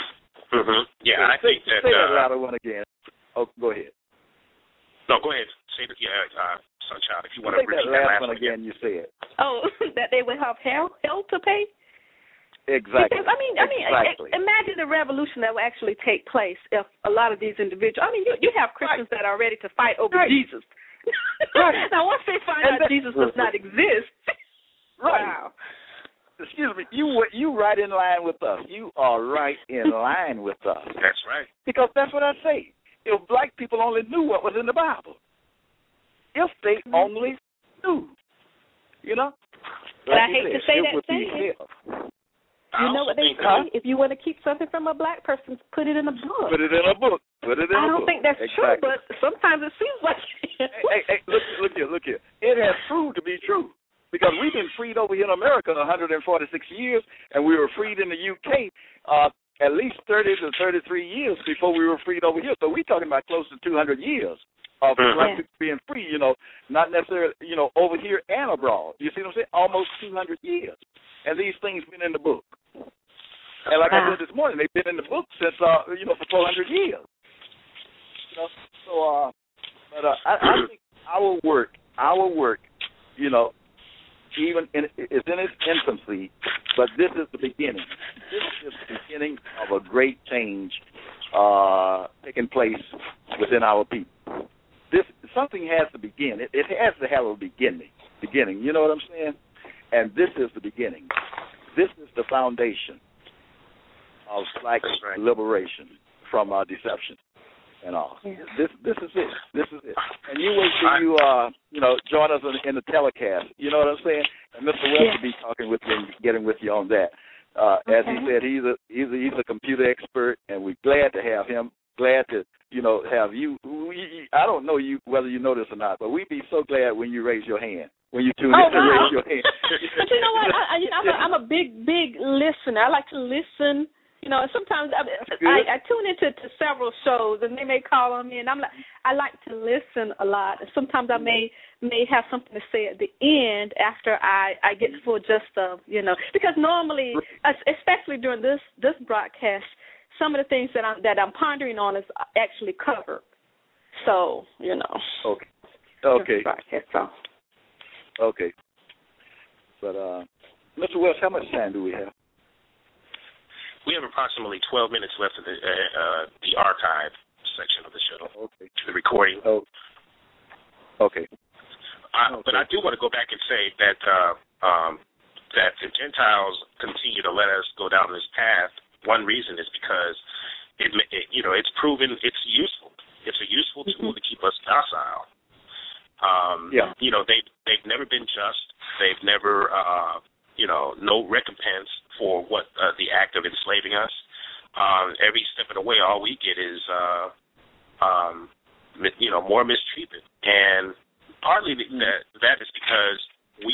Yeah, I think that. Say that latter one again. Oh, go ahead. No, go ahead. say that, Sunchild, if you want to repeat that last one again. You said. Oh, that they would have hell to pay. Exactly. Because, exactly. Imagine the revolution that will actually take place if a lot of these individuals. I mean, you have Christians that are ready to fight over Jesus. Right. Now, once they find out Jesus does not exist, right. Wow. Excuse me, you right in line with us. You are right in line with us. That's right. Because that's what I say. If black people only knew what was in the Bible, if they only knew, you know. But I hate to say that saying. You know what they say? If you want to keep something from a black person, put it in a book. Put it in a book. I don't think that's true, but sometimes it seems like it. Hey, look here. It has proved to be true. Because we've been freed over here in America 146 years, and we were freed in the UK at least 30 to 33 years before we were freed over here. So we're talking about close to 200 years of black people being free, not necessarily, over here and abroad. You see what I'm saying? Almost 200 years. And these things been in the book. And like I said this morning, they've been in the book since, for 400 years. But I think our work, even it's in its infancy, but this is the beginning. This is the beginning of a great change taking place within our people. Something has to begin. It has to have a beginning. You know what I'm saying? And this is the beginning. This is the foundation of black liberation from deception and all. Yeah. This is it. And you wait till you join us in the telecast. You know what I'm saying? And Mr. West will be talking with you and getting with you on that. As he said, he's a computer expert, and we're glad to have him. Glad to have you. I don't know whether you know this or not, but we'd be so glad when you raise your hand. When you tune in and raise your hand. But you know what? I'm a big listener. I like to listen. Sometimes I tune into several shows, and they may call on me, and I like to listen a lot. And sometimes I may have something to say at the end after I get the full gist of, because normally, especially during this broadcast, some of the things that I'm pondering on is actually covered. So, Okay. Broadcast, so. Okay. But, Mr. West, how much time do we have? We have approximately 12 minutes left in the archive section of the show. Okay. The recording. Oh. Okay. But I do want to go back and say that that the Gentiles continue to let us go down this path. One reason is because it's proven it's useful. It's a useful tool to keep us docile. They've never been just. They've never, no recompense for what the act of enslaving us. Every step of the way, all we get is, more mistreatment. And partly that is because we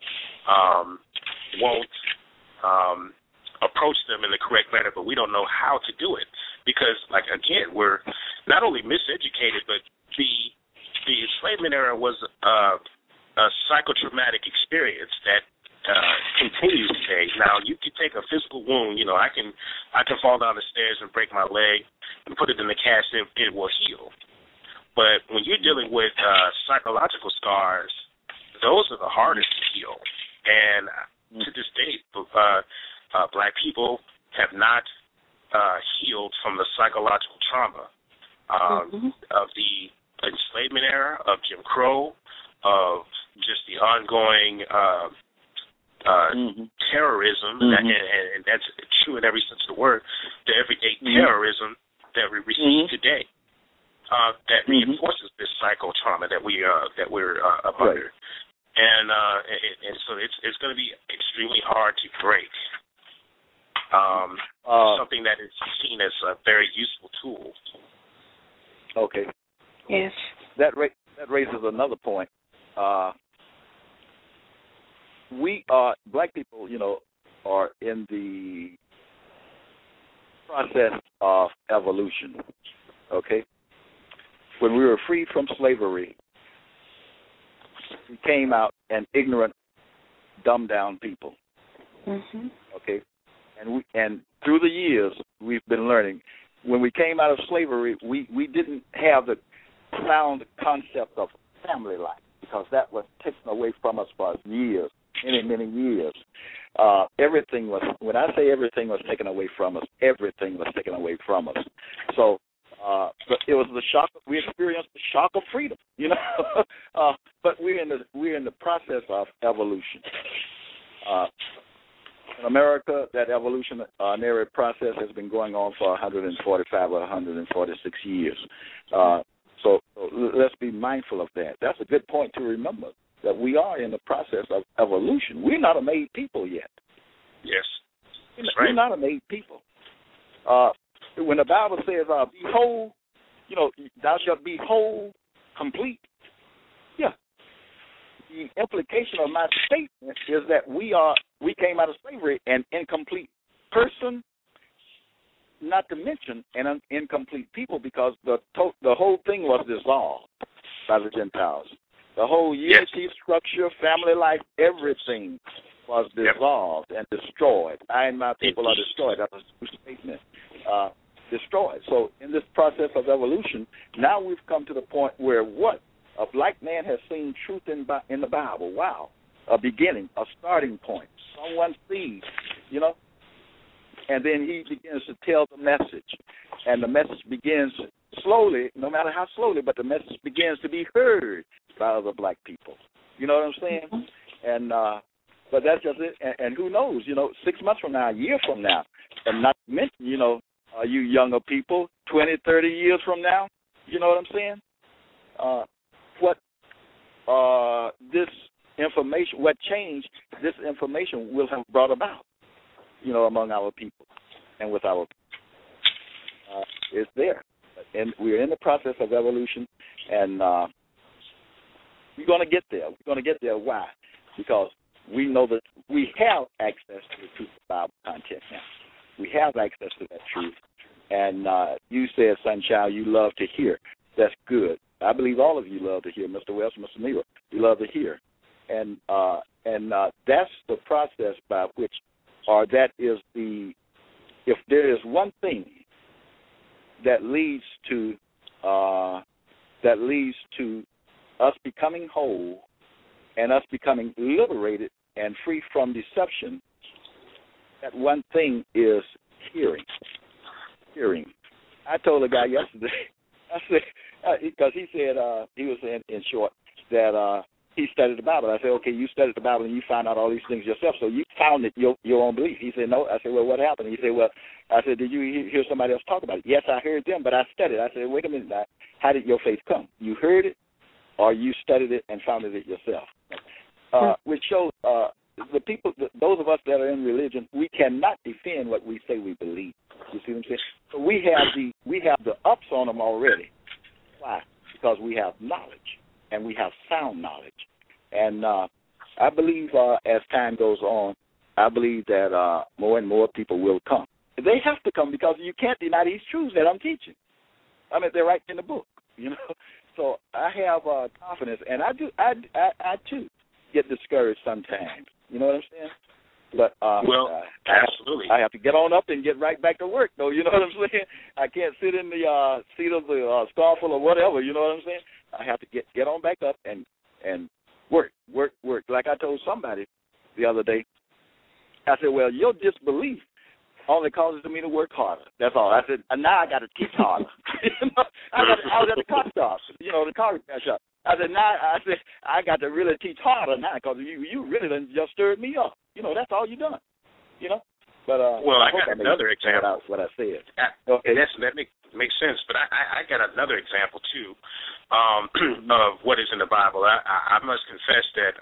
won't approach them in the correct manner, but we don't know how to do it. Because, again, we're not only miseducated, but the enslavement era was a psychotraumatic experience that continues today. Now, you can take a physical wound. I can fall down the stairs and break my leg and put it in the cast, and it will heal. But when you're dealing with psychological scars, those are the hardest to heal. And to this date, black people have not healed from the psychological trauma of the enslavement era, of Jim Crow, of just the ongoing terrorism, and that's true in every sense of the word, the everyday terrorism that we receive today, that reinforces this psycho trauma that we're up under, and so it's going to be extremely hard to break. Something that is seen as a very useful tool. Okay. Yes. That raises another point. We are, black people, are in the process of evolution, okay? When we were freed from slavery, we came out an ignorant, dumbed-down people, okay? And through the years, we've been learning. When we came out of slavery, we didn't have the sound concept of family life, because that was taken away from us for years, many, many years. Everything was, when I say everything was taken away from us, everything was taken away from us. So but it was the shock. We experienced the shock of freedom, you know. But we're in the process of evolution. In America, that evolutionary process has been going on for 145 or 146 years. So let's be mindful of that. That's a good point to remember, that we are in the process of evolution. We're not a made people yet. Yes. We're not a made people. When the Bible says, be whole, you know, thou shalt be whole, complete. Yeah. The implication of my statement is that we came out of slavery an incomplete person, not to mention an incomplete people, because the whole thing was dissolved by the Gentiles. The whole unity structure, family life, everything was dissolved and destroyed. I and my people are destroyed. That was a statement. Destroyed. So in this process of evolution, now we've come to the point where what? A black man has seen truth in the Bible. Wow. A beginning, a starting point. Someone sees, you know, and then he begins to tell the message. And the message begins slowly, no matter how slowly, but the message begins to be heard by other black people. You know what I'm saying? Mm-hmm. And but that's just it. And who knows, you know, 6 months from now, a year from now, and not to mention, you know, you younger people, 20, 30 years from now, you know what I'm saying? This information, what change this information will have brought about, you know, among our people and with our people. It's there. And we're in the process of evolution, and we're going to get there. We're going to get there. Why? Because we know that we have access to the truth of Bible content now. We have access to that truth. And you said, Sunshine, you love to hear. That's good. I believe all of you love to hear, Mr. Wells, Mr. Nero. You love to hear. And that's the process by which, or that is the, if there is one thing that leads to us becoming whole and us becoming liberated and free from deception, that one thing is hearing. Hearing. I told a guy yesterday, I said, because he said, he was saying in short that he studied the Bible. I said, okay, you studied the Bible and you found out all these things yourself, so you founded your own belief. He said, no. I said, well, what happened? He said, well, I said, did you hear somebody else talk about it? Yes, I heard them, but I studied. I said, wait a minute, how did your faith come? You heard it, or you studied it and founded it yourself? Which shows the people, those of us that are in religion, we cannot defend what we say we believe. You see what I'm saying? So we have the ups on them already. Why? Because we have knowledge, and we have sound knowledge. And I believe as time goes on, I believe that more and more people will come. They have to come, because you can't deny these truths that I'm teaching. I mean, they're right in the book, you know. So I have confidence, and I too get discouraged sometimes. You know what I'm saying? But absolutely, I have to get on up and get right back to work, though. You know what I'm saying? I can't sit in the seat of the scornful or whatever. You know what I'm saying? I have to get on back up and work. Like I told somebody the other day, I said, well, your disbelief only causes me to work harder. That's all. I said, now I got to teach harder. I was at the car shop, you know, the car repair shop. I said, I got to really teach harder now, because you really done just stirred me up. You know, that's all you done. You know. But I got another example. What I said. Okay. That makes sense. But I got another example too of what is in the Bible. I must confess that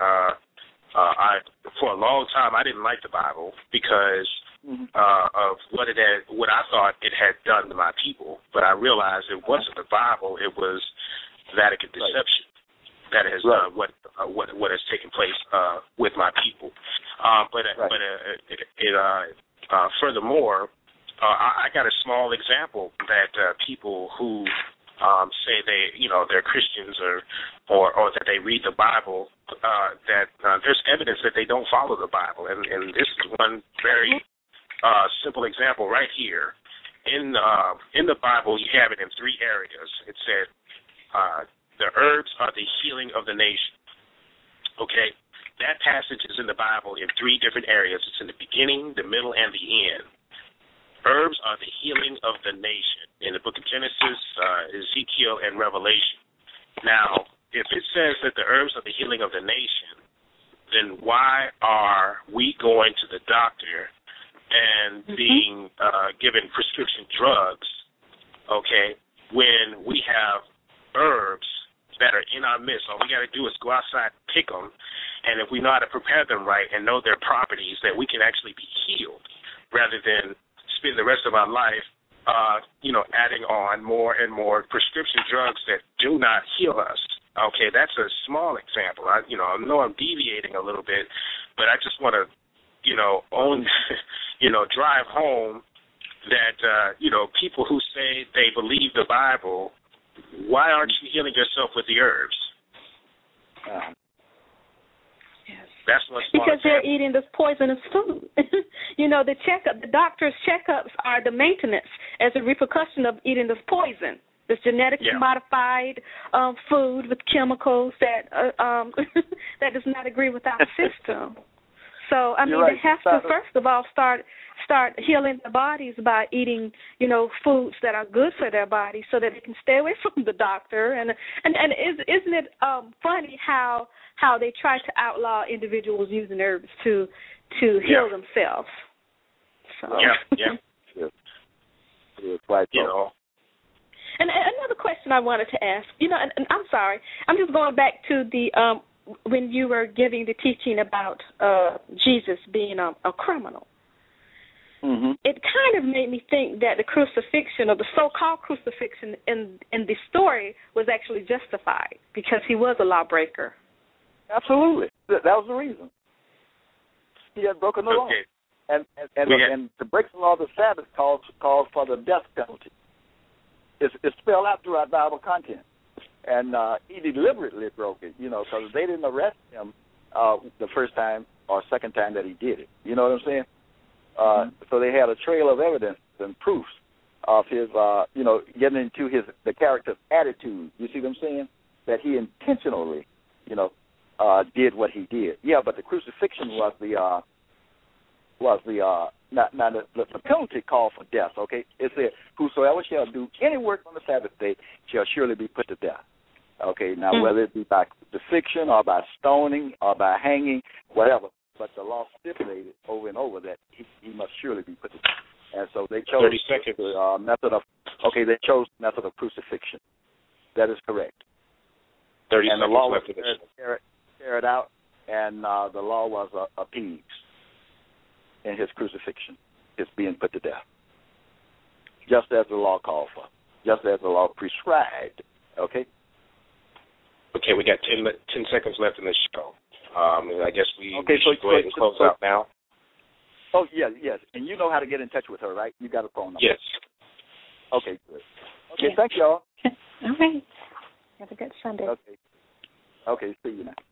for a long time I didn't like the Bible because of what I thought it had done to my people. But I realized it wasn't the Bible; it was Vatican deception that has what has taken place with my people. Furthermore, I got a small example that people who say they're Christians or that they read the Bible, that there's evidence that they don't follow the Bible, and this is one very simple example right here. In the Bible, you have it in 3 areas. It said the herbs are the healing of the nation. Okay? That passage is in the Bible in 3 different areas. It's in the beginning, the middle, and the end. Herbs are the healing of the nation. In the book of Genesis, Ezekiel, and Revelation. Now, if it says that the herbs are the healing of the nation, then why are we going to the doctor and being given prescription drugs, okay, when we have herbs that are in our midst? All we got to do is go outside, pick them, and if we know how to prepare them right and know their properties, that we can actually be healed rather than spend the rest of our life, adding on more and more prescription drugs that do not heal us. Okay, that's a small example. I know I'm deviating a little bit, but I just want to, drive home that, people who say they believe the Bible, why aren't you healing yourself with the herbs? That's one small because example. They're eating this poisonous food. The doctor's checkups are the maintenance as a repercussion of eating this poison, this genetically modified food with chemicals that that does not agree with our system. So they have to first of all start healing their bodies by eating, foods that are good for their body, so that they can stay away from the doctor. And isn't it funny how they try to outlaw individuals using herbs to heal themselves? So. Quite And another question I wanted to ask, and I'm sorry, I'm just going back to the when you were giving the teaching about Jesus being a criminal. Mm-hmm. It kind of made me think that the crucifixion, or the so-called crucifixion in the story, was actually justified because he was a lawbreaker. Absolutely. That was the reason. He had broken the law. And to break the law of the Sabbath calls for the death penalty. It's spelled out throughout Bible content. And he deliberately broke it, because they didn't arrest him the first time or second time that he did it. You know what I'm saying? So they had a trail of evidence and proofs of his, getting into the character's attitude. You see what I'm saying? That he intentionally, did what he did. Yeah, but the crucifixion was the penalty called for death. Okay, it said, "Whosoever shall do any work on the Sabbath day shall surely be put to death." Okay, now whether it be by crucifixion or by stoning or by hanging, whatever. But the law stipulated over and over that he must surely be put to death. And so they chose the method of crucifixion. That is correct. 30 and seconds the law left was of this. carried out, and the law was appeased in his crucifixion, his being put to death, just as the law called for, just as the law prescribed. Okay? Okay, we got 10 seconds left in the show. I guess we should go ahead and close out now. Oh, yes. And you know how to get in touch with her, right? You got a phone number. Yes. Okay, good. Okay, thank y'all. All right. Have a good Sunday. Okay, see you now.